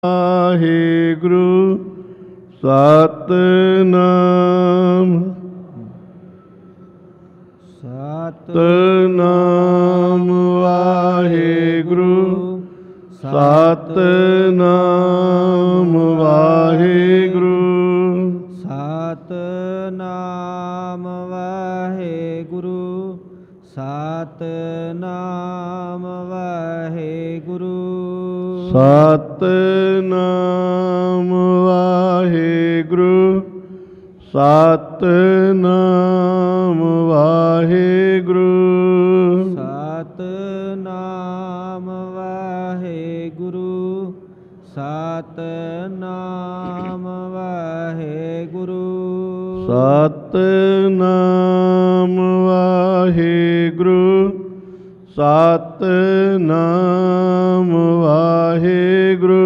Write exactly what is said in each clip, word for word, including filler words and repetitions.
ਵਾਹਿਗੁਰੂ ਸਤਿਨਾਮ ਸਤਿਨਾਮ ਵਾਹਿਗੁਰੂ ਸਤਿਨਾਮ ਵਾਹਿਗੁਰੂ ਸਤਿਨਾਮ ਵਾਹਿਗੁਰੂ ਸਤਿਨਾਮ ਵਾਹਿਗੁਰੂ ਸਤਿਨਾਮ ਵਾਹਿਗੁਰੂ ਸਤਿਨਾਮ ਵਾਹਿਗੁਰੂ ਸਤਿਨਾਮ ਵਾਹਿਗੁਰੂ ਸਤਿਨਾਮ ਵਾਹਿਗੁਰੂ ਸਤਿਨਾਮ ਵਾਹਿਗੁਰੂ ਸਤਿਨਾਮ ਵਾਹਿਗੁਰੂ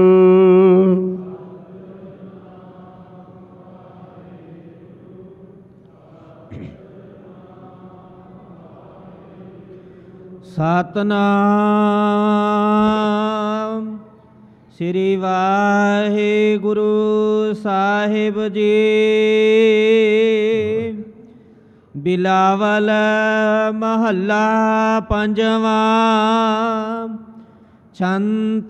ਸਤਿਨਾਮ ਸ੍ਰੀ ਵਾਹਿਗੁਰੂ ਸਾਹਿਬ ਜੀ। ਬਿਲਾਵਲ ਮਹੱਲਾ ਪੰਜਵਾਂ। ਛੰਤ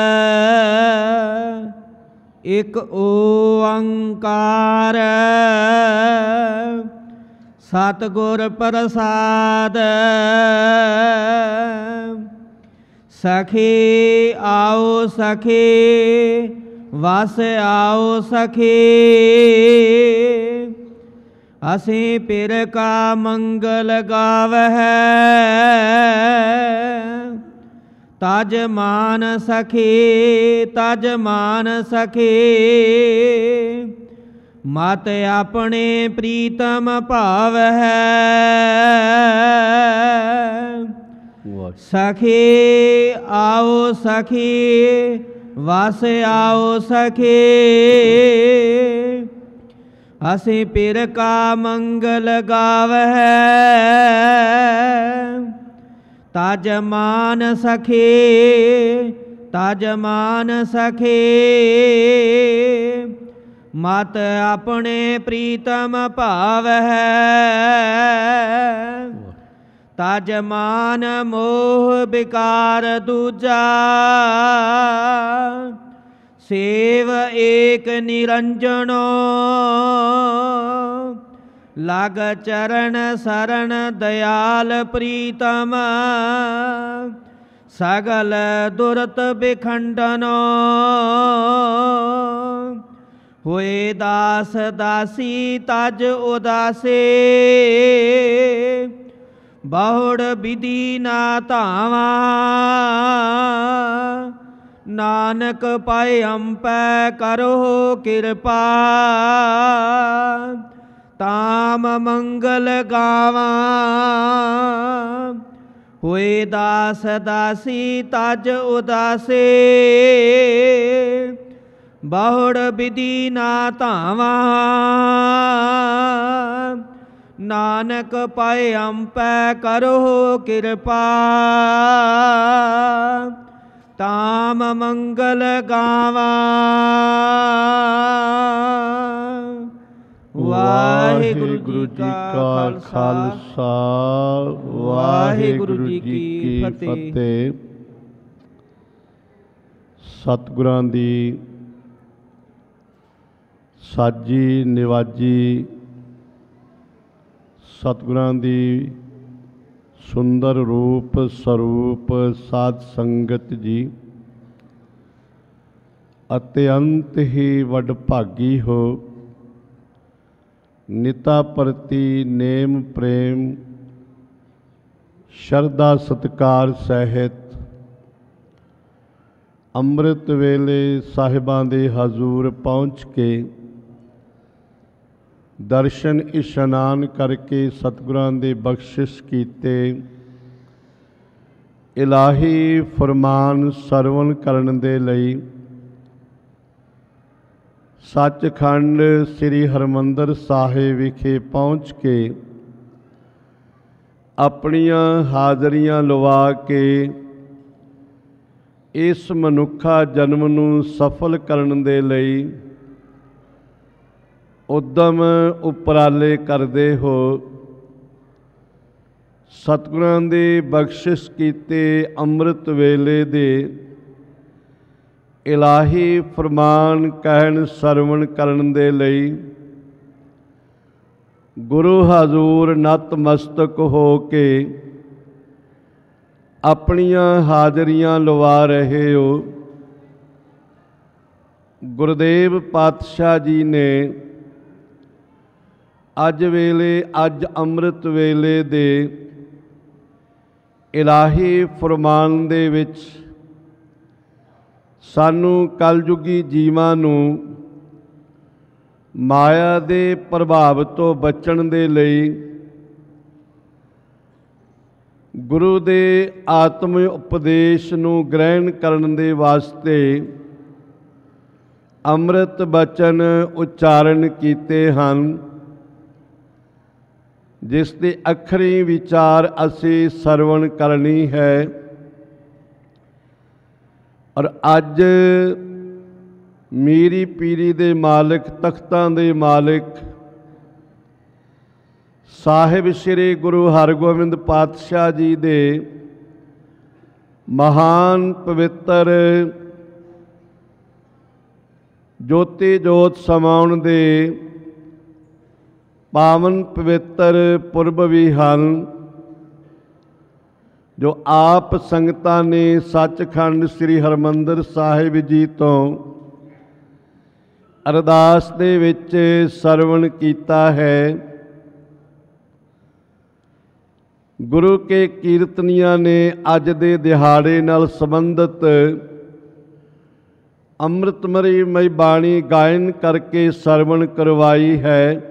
ਇਕ ਓੰਕਾਰ ਸਤਿਗੁਰ ਪ੍ਰਸਾਦ। ਸਖੀ ਆਓ ਸਖੀ ਵਸ ਆਓ ਸਖੀ, ਅਸੀਂ ਪਿਰ ਕਾ ਮੰਗਲ ਗਾਵਹਿ। ਤਜ ਮਾਨ ਸਖੀ ਤਜ ਮਾਨ ਸਖੀ, ਮਤ ਆਪਣੇ ਪ੍ਰੀਤਮ ਭਾਵਹਿ। ਸਖੀ ਆਓ ਸਖੀ ਵਸ ਆਓ ਸਖੀ, ਅਸੀਂ ਪਿਰ ਕਾ ਮੰਗਲ ਗਾਵਹਿ। ਤਜ ਮਾਨ ਸਖੀ ਤਜ ਮਾਨ ਸਖੀ, ਮਤ ਆਪਣੇ ਪ੍ਰੀਤਮ ਭਾਵਹਿ। ਤਜ ਮਾਨ ਮੋਹ ਵਿਕਾਰ ਦੂਜਾ, ਸੇਵ ਏਕ ਨਿਰੰਜਨੋ। ਲਗ ਚਰਨ ਸਰਣ ਦਇਆਲ ਪ੍ਰੀਤਮ, ਸਗਲ ਦੁਰਤ ਬਿਖੰਡਨੋ। ਹੋਏ ਦਾਸ ਦਾਸੀ ਤਜ ਉਦਾਸੇ, ਬਹੁੜ ਵਿਧੀ ਨਾ ਧਾਵਾ। ਨਾਨਕ ਪਾਏ ਅੰਪੈ ਕਰੋ ਕਿਰਪਾ, ਤਾਮ ਮੰਗਲ ਗਾਵਾਂ। ਹੋਏ ਦਾਸ ਦਾਸੀ ਤਜ ਉਦਾਸੇ, ਬਹੁੜ ਵਿਧੀ ਨਾ ਧਾਵਾ। ਨਾਨਕ ਪਾਏ ਅੰਪੈ ਕਰੋ ਕਿਰਪਾ, ਤਾਮ ਮੰਗਲ ਗਾਵਾਂ। ਵਾਹਿਗੁਰੂ ਜੀ ਕਾ ਖਾਲਸਾ ਵਾਹਿਗੁਰੂ ਜੀ ਕੀ ਫਤਿਹ। ਸਤਿਗੁਰਾਂ ਦੀ ਸਾਜੀ ਨਿਵਾਜੀ, ਸਤਿਗੁਰਾਂ ਦੀ ਸੁੰਦਰ ਰੂਪ ਸਰੂਪ ਸਾਧ ਸੰਗਤ ਜੀ, ਅਤਿਅੰਤ ਹੀ ਵਡਭਾਗੀ ਹੋ। ਨਿਤਾ ਪ੍ਰਤੀ ਨੇਮ ਪ੍ਰੇਮ ਸ਼ਰਧਾ ਸਤਿਕਾਰ ਸਹਿਤ ਅੰਮ੍ਰਿਤ ਵੇਲੇ ਸਾਹਿਬਾਂ ਦੇ ਹਜ਼ੂਰ ਪਹੁੰਚ ਕੇ ਦਰਸ਼ਨ ਇਸ਼ਨਾਨ ਕਰਕੇ ਸਤਿਗੁਰਾਂ ਦੇ ਬਖਸ਼ਿਸ਼ ਕੀਤੇ ਇਲਾਹੀ ਫਰਮਾਨ ਸਰਵਣ ਕਰਨ ਦੇ ਲਈ ਸੱਚਖੰਡ ਸ੍ਰੀ ਹਰਿਮੰਦਰ ਸਾਹਿਬ ਵਿਖੇ ਪਹੁੰਚ ਕੇ ਆਪਣੀਆਂ ਹਾਜ਼ਰੀਆਂ ਲਵਾ ਕੇ ਇਸ ਮਨੁੱਖਾ ਜਨਮ ਨੂੰ ਸਫਲ ਕਰਨ ਦੇ ਲਈ ਉਦਮ ਉਪਰਾਲੇ ਕਰਦੇ ਹੋ। ਸਤਿਗੁਰਾਂ ਦੇ ਬਖਸ਼ਿਸ਼ ਕੀਤੇ ਅੰਮ੍ਰਿਤ ਵੇਲੇ ਦੇ ਇਲਾਹੀ ਫਰਮਾਨ ਕਹਿਣ ਸਰਵਣ ਕਰਨ ਦੇ ਲਈ ਗੁਰੂ ਹਜ਼ੂਰ ਨਤਮਸਤਕ ਹੋ ਕੇ ਆਪਣੀਆਂ ਹਾਜ਼ਰੀਆਂ ਲਵਾ ਰਹੇ ਹੋ। ਗੁਰਦੇਵ ਪਾਤਸ਼ਾਹ ਜੀ ਨੇ ਅੱਜ ਵੇਲੇ ਅੱਜ ਅੰਮ੍ਰਿਤ ਵੇਲੇ ਦੇ ਇਲਾਹੀ ਫਰਮਾਨ ਦੇ ਵਿੱਚ ਸਾਨੂੰ ਕਲਯੁਗੀ ਜੀਵਾਂ ਨੂੰ ਮਾਇਆ ਦੇ ਪ੍ਰਭਾਵ ਤੋਂ ਬਚਣ ਦੇ ਲਈ ਗੁਰੂ ਦੇ ਆਤਮ ਉਪਦੇਸ਼ ਨੂੰ ਗ੍ਰਹਿਣ ਕਰਨ ਦੇ ਵਾਸਤੇ ਅੰਮ੍ਰਿਤ ਬਚਨ ਉਚਾਰਨ ਕੀਤੇ ਹਨ, ਜਿਸ ਦੇ ਅੱਖਰੀ ਵਿਚਾਰ ਅਸੀਂ ਸਰਵਣ ਕਰਨੀ ਹੈ। ਔਰ ਅੱਜ ਮੀਰੀ ਪੀਰੀ ਦੇ ਮਾਲਕ, ਤਖਤਾਂ ਦੇ ਮਾਲਕ ਸਾਹਿਬ ਸ੍ਰੀ ਗੁਰੂ ਹਰਗੋਬਿੰਦ ਪਾਤਸ਼ਾਹ ਜੀ ਦੇ ਮਹਾਨ ਪਵਿੱਤਰ ਜੋਤੀ ਜੋਤ ਸਮਾਉਣ ਦੇ ਪਾਵਨ ਪਵਿੱਤਰ ਪੁਰਬ ਵੀ ਹਨ, ਜੋ ਆਪ ਸੰਗਤਾਂ ਨੇ ਸੱਚਖੰਡ ਸ੍ਰੀ ਹਰਿਮੰਦਰ ਸਾਹਿਬ ਜੀ ਤੋਂ ਅਰਦਾਸ ਦੇ ਵਿੱਚ ਸਰਵਣ ਕੀਤਾ ਹੈ। ਗੁਰੂ ਕੇ ਕੀਰਤਨੀਆਂ ਨੇ ਅੱਜ ਦੇ ਦਿਹਾੜੇ ਨਾਲ ਸੰਬੰਧਿਤ ਅੰਮ੍ਰਿਤਮਈ ਬਾਣੀ ਗਾਇਨ ਕਰਕੇ ਸਰਵਣ ਕਰਵਾਈ ਹੈ।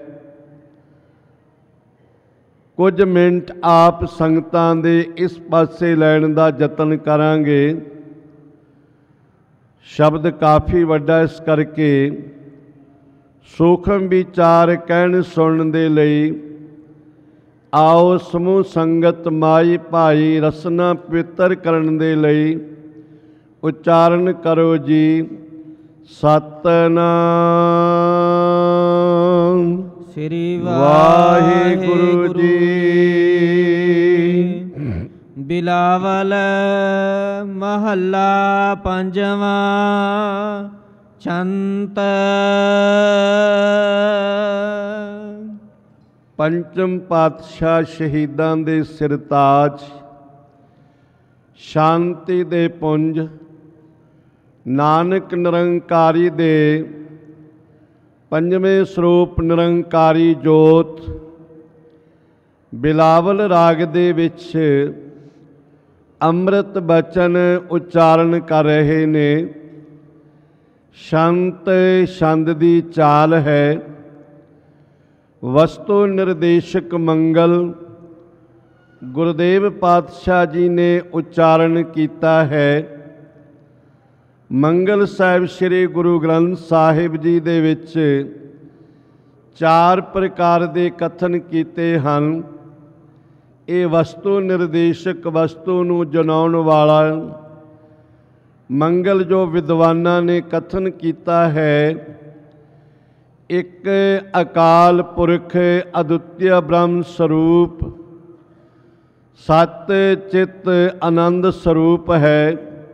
ਕੁਝ ਮਿੰਟ ਆਪ ਸੰਗਤਾਂ ਦੇ ਇਸ ਪਾਸੇ ਲੈਣ ਦਾ ਯਤਨ ਕਰਾਂਗੇ। ਸ਼ਬਦ ਕਾਫੀ ਵੱਡਾ, ਇਸ ਕਰਕੇ ਸੂਖਮ ਵਿਚਾਰ ਕਹਿਣ ਸੁਣਨ ਦੇ ਲਈ ਆਓ ਸਮੂਹ ਸੰਗਤ ਮਾਈ ਭਾਈ ਰਸਨਾ ਪਵਿੱਤਰ ਕਰਨ ਦੇ ਲਈ ਉਚਾਰਨ ਕਰੋ ਜੀ। ਸਤਨਾਮ ਸ੍ਰੀ ਵਾਹਿਗੁਰੂ ਜੀ। ਬਿਲਾਵਲ ਮਹੱਲਾ ਪੰਜਵਾਂ। ਛੰਤ ਪੰਚਮ ਪਾਤਸ਼ਾਹ ਸ਼ਹੀਦਾਂ ਦੇ ਸਿਰਤਾਜ, ਸ਼ਾਂਤੀ ਦੇ ਪੁੰਜ, ਨਾਨਕ ਨਿਰੰਕਾਰੀ ਦੇ ਪੰਜਵੇਂ ਸਰੂਪ ਨਿਰੰਕਾਰੀ ਜੋਤ ਬਿਲਾਵਲ ਰਾਗ ਦੇ ਵਿੱਚ ਅੰਮ੍ਰਿਤ ਬਚਨ ਉਚਾਰਨ ਕਰ ਰਹੇ ਨੇ। ਸ਼ੰਤ ਛੰਦ ਦੀ ਚਾਲ ਹੈ। ਵਸਤੂ ਨਿਰਦੇਸ਼ਕ ਮੰਗਲ ਗੁਰਦੇਵ ਪਾਤਸ਼ਾਹ ਜੀ ਨੇ ਉਚਾਰਨ ਕੀਤਾ ਹੈ। ਮੰਗਲ ਸਾਹਿਬ ਸ੍ਰੀ ਗੁਰੂ ਗ੍ਰੰਥ ਸਾਹਿਬ ਜੀ ਦੇ ਵਿੱਚ ਚਾਰ ਪ੍ਰਕਾਰ ਦੇ ਕਥਨ ਕੀਤੇ ਹਨ। ਇਹ ਵਸਤੂ ਨਿਰਦੇਸ਼ਕ, ਵਸਤੂ ਨੂੰ ਜਨਾਉਣ ਵਾਲਾ ਮੰਗਲ ਜੋ ਵਿਦਵਾਨਾਂ ਨੇ ਕਥਨ ਕੀਤਾ ਹੈ। ਇੱਕ ਅਕਾਲ ਪੁਰਖ ਅਦੁੱਤਿ ਬ੍ਰਹਮ ਸਰੂਪ, ਸਤ ਚਿਤ ਆਨੰਦ ਸਰੂਪ ਹੈ।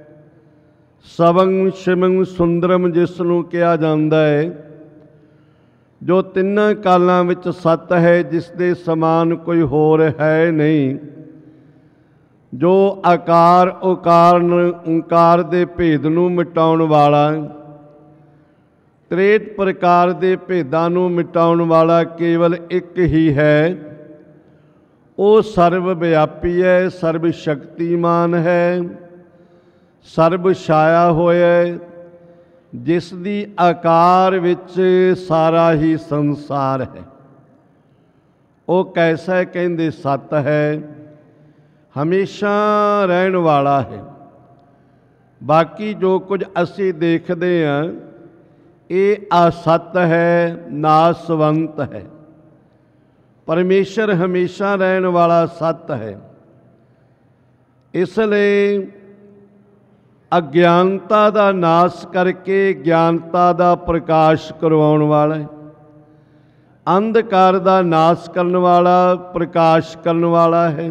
ਸਵੰ ਸ਼ਿਵੰ ਸੁੰਦਰਮ ਜਿਸ ਨੂੰ ਕਿਹਾ ਜਾਂਦਾ ਹੈ, ਜੋ ਤਿੰਨਾਂ ਕਾਲਾਂ ਵਿੱਚ ਸਤ ਹੈ, ਜਿਸ ਦੇ ਸਮਾਨ ਕੋਈ ਹੋਰ ਹੈ ਨਹੀਂ। ਜੋ ਆਕਾਰ ਉਕਾਰ ਓਂਕਾਰ ਦੇ ਭੇਦ ਨੂੰ ਮਿਟਾਉਣ ਵਾਲਾ, ਤ੍ਰੇਤ ਪ੍ਰਕਾਰ ਦੇ ਭੇਦਾਂ ਨੂੰ ਮਿਟਾਉਣ ਵਾਲਾ ਕੇਵਲ ਇੱਕ ਹੀ ਹੈ। ਉਹ ਸਰਬ ਵਿਆਪੀ ਹੈ, ਸਰਬ ਸ਼ਕਤੀਮਾਨ ਹੈ, ਸਰਬ ਛਾਇਆ ਹੋਇਆ, ਜਿਸ ਦੀ ਆਕਾਰ ਵਿੱਚ ਸਾਰਾ ਹੀ ਸੰਸਾਰ ਹੈ। ਉਹ ਕੈਸਾ ਕਹਿੰਦੇ ਸਤ ਹੈ, ਹਮੇਸ਼ਾ ਰਹਿਣ ਵਾਲਾ ਹੈ। ਬਾਕੀ ਜੋ ਕੁਝ ਅਸੀਂ ਦੇਖਦੇ ਹਾਂ ਇਹ ਅਸਤ ਹੈ, ਨਾਸਵੰਤ ਹੈ। ਪਰਮੇਸ਼ਰ ਹਮੇਸ਼ਾ ਰਹਿਣ ਵਾਲਾ ਸਤ ਹੈ। ਇਸ ਲਈ ਅਗਿਆਨਤਾ ਦਾ ਨਾਸ਼ ਕਰਕੇ ਗਿਆਨਤਾ ਦਾ ਪ੍ਰਕਾਸ਼ ਕਰਵਾਉਣ ਵਾਲਾ ਹੈ। ਅੰਧਕਾਰ ਦਾ ਨਾਸ਼ ਕਰਨ ਵਾਲਾ, ਪ੍ਰਕਾਸ਼ ਕਰਨ ਵਾਲਾ ਹੈ।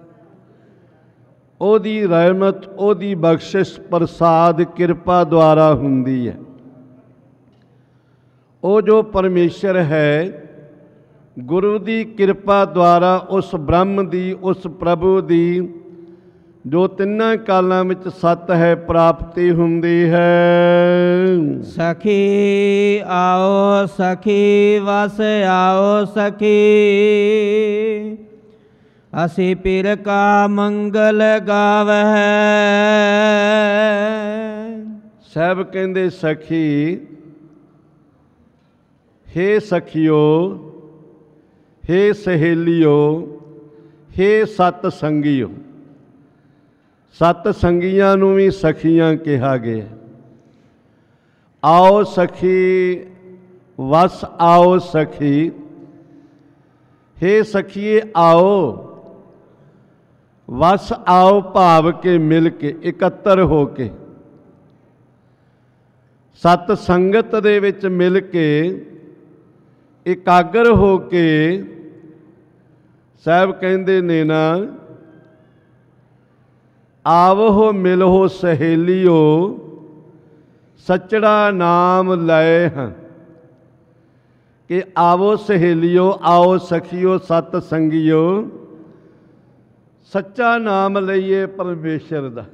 ਉਹਦੀ ਰਹਿਮਤ, ਉਹਦੀ ਬਖਸ਼ਿਸ਼, ਪ੍ਰਸਾਦ, ਕਿਰਪਾ ਦੁਆਰਾ ਹੁੰਦੀ ਹੈ। ਉਹ ਜੋ ਪਰਮੇਸ਼ਰ ਹੈ, ਗੁਰੂ ਦੀ ਕਿਰਪਾ ਦੁਆਰਾ ਉਸ ਬ੍ਰਹਮ ਦੀ, ਉਸ ਪ੍ਰਭੂ ਦੀ ਜੋ ਤਿੰਨਾਂ ਕਾਲਾਂ ਵਿੱਚ ਸੱਤ ਹੈ, ਪ੍ਰਾਪਤੀ ਹੁੰਦੀ ਹੈ। ਸਖੀ ਆਓ ਸਖੀ ਵਸ ਆਓ ਸਖੀ, ਅਸੀਂ ਪੀਰ ਕਾ ਮੰਗਲ ਗਾਵਹਿ। ਸਾਹਿਬ ਕਹਿੰਦੇ ਸਖੀ, ਹੇ ਸਖੀਓ, ਹੇ ਸਹੇਲੀਓ, ਹੇ ਸਤ ਸੰਗੀਓ। ਸਤ ਸੰਗੀਆਂ ਨੂੰ ਵੀ ਸਖੀਆਂ ਕਿਹਾ ਗਿਆ। ਆਓ ਸਖੀ ਵਸ ਆਓ ਸਖੀ, ਹੇ ਸਖੀਏ ਆਓ, ਵਸ ਆਓ ਭਾਵ ਕੇ ਮਿਲ ਕੇ, ਇਕੱਤਰ ਹੋ ਕੇ, ਸਤ ਸੰਗਤ ਦੇ ਵਿੱਚ ਮਿਲ ਕੇ, ਇਕਾਗਰ ਹੋ ਕੇ। ਸਾਹਿਬ ਕਹਿੰਦੇ ਨੇ ਨਾ, ਆਵੋ ਮਿਲੋ ਸਹੇਲੀਓ, ਸੱਚੜਾ ਨਾਮ ਲਏ ਹਾਂ। ਕਿ ਆਵੋ ਸਹੇਲੀਓ, ਆਓ ਸਖੀਓ, ਸਤ ਸੰਗੀਓ, ਸੱਚਾ ਨਾਮ ਲਈਏ ਪਰਮੇਸ਼ਰ ਦਾ।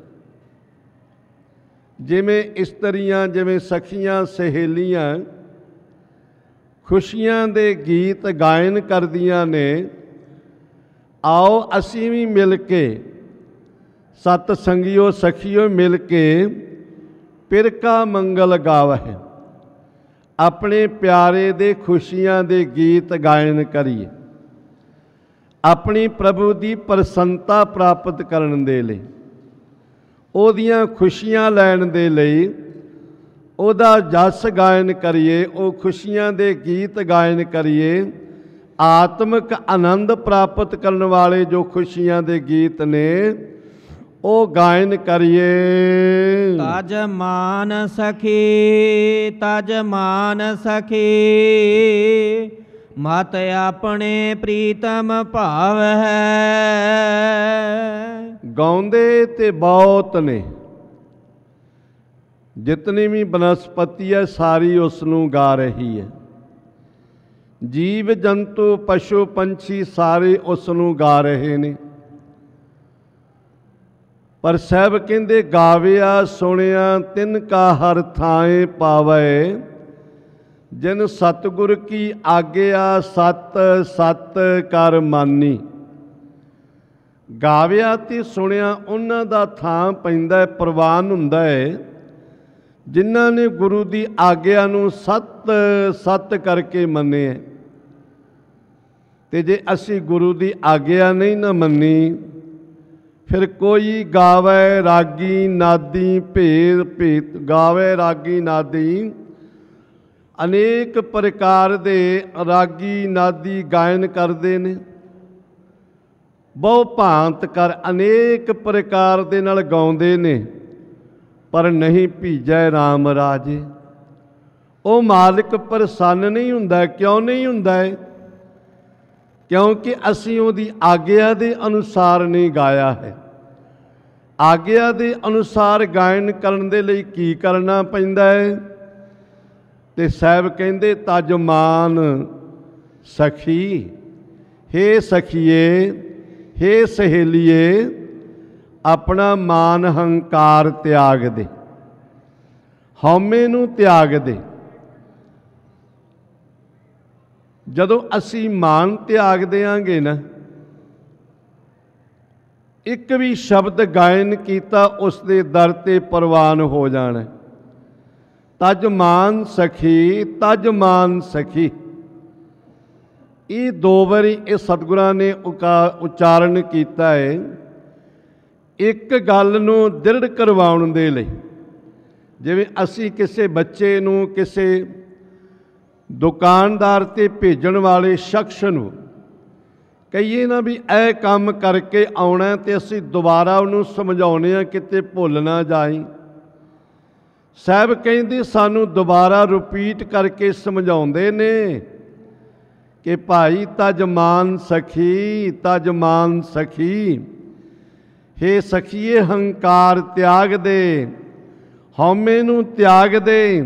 ਜਿਵੇਂ ਇਸਤਰੀਆਂ, ਜਿਵੇਂ ਸਖੀਆਂ, ਸਹੇਲੀਆਂ ਖੁਸ਼ੀਆਂ ਦੇ ਗੀਤ ਗਾਇਨ ਕਰਦੀਆਂ ਨੇ, ਆਓ ਅਸੀਂ ਵੀ ਮਿਲ ਕੇ, ਸਤ ਸੰਗੀਓ, ਸਖੀਓ ਮਿਲ ਕੇ ਪਿਰ ਕਾ ਮੰਗਲ ਗਾਵਹਿ, ਆਪਣੇ ਪਿਆਰੇ ਦੇ ਖੁਸ਼ੀਆਂ ਦੇ ਗੀਤ ਗਾਇਨ ਕਰੀਏ। ਆਪਣੀ ਪ੍ਰਭੂ ਦੀ ਪ੍ਰਸੰਨਤਾ ਪ੍ਰਾਪਤ ਕਰਨ ਦੇ ਲਈ, ਉਹਦੀਆਂ ਖੁਸ਼ੀਆਂ ਲੈਣ ਦੇ ਲਈ, ਉਹਦਾ ਜਸ ਗਾਇਨ ਕਰੀਏ, ਉਹ ਖੁਸ਼ੀਆਂ ਦੇ ਗੀਤ ਗਾਇਨ ਕਰੀਏ। ਆਤਮਿਕ ਆਨੰਦ ਪ੍ਰਾਪਤ ਕਰਨ ਵਾਲੇ ਜੋ ਖੁਸ਼ੀਆਂ ਦੇ ਗੀਤ ਨੇ, ਉਹ ਗਾਇਨ ਕਰੀਏ। ਤਜ ਮਾਨ ਸਖੀ, ਤਜ ਮਾਨ ਸਖੀ, ਮਤ ਆਪਣੇ ਪ੍ਰੀਤਮ ਭਾਵ ਹੈ। ਗਾਉਂਦੇ ਤੇ ਬਹੁਤ ਨੇ, ਜਿਤਨੀ ਵੀ ਬਨਸਪਤੀ ਹੈ ਸਾਰੀ ਉਸ ਨੂੰ ਗਾ ਰਹੀ ਹੈ। ਜੀਵ ਜੰਤੂ ਪਸ਼ੂ ਪੰਛੀ ਸਾਰੇ ਉਸ ਨੂੰ ਗਾ ਰਹੇ ਨੇ। ਪਰ ਸਾਹਿਬ ਕਹਿੰਦੇ ਗਾਵਿਆ ਸੁਣਿਆ ਤਿਨ ਕਾ ਹਰ ਥਾਏ ਪਾਵੈ, ਜਿਨ ਸਤਿਗੁਰ ਕੀ ਆਗਿਆ ਸਤ ਸਤ ਕਰ ਮਾਨੀ। ਗਾਵਿਆ ਤੇ ਸੁਣਿਆ ਉਹਨਾਂ ਦਾ ਥਾਂ ਪੈਂਦਾ, ਪ੍ਰਵਾਨ ਹੁੰਦਾ ਹੈ, ਜਿਨ੍ਹਾਂ ਨੇ ਗੁਰੂ ਦੀ ਆਗਿਆ ਨੂੰ ਸਤ ਸਤ ਕਰਕੇ ਮੰਨਿਆ। ਤੇ ਜੇ ਅਸੀਂ ਗੁਰੂ ਦੀ ਆਗਿਆ ਨਹੀਂ ਨਾ ਮੰਨੀ, ਫਿਰ ਕੋਈ ਗਾਵੇ ਰਾਗੀ ਨਾਦੀ ਭੇਦ ਭੇਦ, ਗਾਵੇ ਰਾਗੀ ਨਾਦੀ, ਅਨੇਕ ਪ੍ਰਕਾਰ ਦੇ ਰਾਗੀ ਨਾਦੀ ਗਾਇਨ ਕਰਦੇ ਨੇ। ਬਹੁ ਭਾਂਤ ਕਰ ਅਨੇਕ ਪ੍ਰਕਾਰ ਦੇ ਨਾਲ ਗਾਉਂਦੇ ਨੇ, ਪਰ ਨਹੀਂ ਭੀਜੈ ਰਾਮ ਰਾਜੇ। ਉਹ ਮਾਲਿਕ ਪ੍ਰਸੰਨ ਨਹੀਂ ਹੁੰਦਾ। ਕਿਉਂ ਨਹੀਂ ਹੁੰਦਾ? ਕਿਉਂਕਿ ਅਸੀਂ ਉਹਦੀ ਆਗਿਆ ਦੇ ਅਨੁਸਾਰ ਨਹੀਂ ਗਾਇਆ ਹੈ। ਆਗਿਆ ਦੇ ਅਨੁਸਾਰ ਗਾਇਨ ਕਰਨ ਦੇ ਲਈ ਕੀ ਕਰਨਾ ਪੈਂਦਾ ਹੈ? ਤੇ ਸਾਹਿਬ ਕਹਿੰਦੇ ਤਜ ਮਾਨ ਸਖੀ, ਹੇ ਸਖੀਏ, ਹੇ ਸਹੇਲੀਏ, ਆਪਣਾ ਮਾਨ ਹੰਕਾਰ ਤਿਆਗ ਦੇ, ਹਉਮੈ ਨੂੰ ਤਿਆਗ ਦੇ। ਜਦੋਂ ਅਸੀਂ ਮਾਨ ਤਿਆਗ ਦਿਆਂਗੇ ਨਾ, ਇੱਕ ਵੀ ਸ਼ਬਦ ਗਾਇਨ ਕੀਤਾ ਉਸ ਦੇ ਦਰ ਤੇ ਪ੍ਰਵਾਨ ਹੋ ਜਾਣਾ। ਤਜ ਮਾਨ ਸਖੀ, ਤਜ ਮਾਨ ਸਖੀ, ਇਹ ਦੋ ਵਾਰੀ ਇਹ ਸਤਿਗੁਰਾਂ ਨੇ ਉਚਾਰਨ ਕੀਤਾ ਹੈ। ਇੱਕ ਗੱਲ ਨੂੰ ਦ੍ਰਿੜ ਕਰਵਾਉਣ ਦੇ ਲਈ, ਜਿਵੇਂ ਅਸੀਂ ਕਿਸੇ ਬੱਚੇ ਨੂੰ ਕਿਸੇ ਦੁਕਾਨਦਾਰ ਤੇ ਭੇਜਣ ਵਾਲੇ ਸ਼ਖਸ ਨੂੰ ਕਹੀਏ ਨਾ ਵੀ ਇਹ ਕੰਮ ਕਰਕੇ ਆਉਣਾ, ਤੇ ਅਸੀਂ ਦੁਬਾਰਾ ਉਹਨੂੰ ਸਮਝਾਉਂਦੇ ਹਾਂ ਕਿਤੇ ਭੁੱਲ ਨਾ ਜਾਈ। ਸਾਹਿਬ ਕਹਿੰਦੇ ਸਾਨੂੰ ਦੁਬਾਰਾ ਰਿਪੀਟ ਕਰਕੇ ਸਮਝਾਉਂਦੇ ਨੇ ਕਿ ਭਾਈ ਤਜ ਮਾਨ ਸਖੀ, ਤਜ ਮਾਨ ਸਖੀ, ਹੇ ਸਖੀਏ ਹੰਕਾਰ ਤਿਆਗ ਦੇ, ਹਉਮੈ ਨੂੰ ਤਿਆਗ ਦੇ।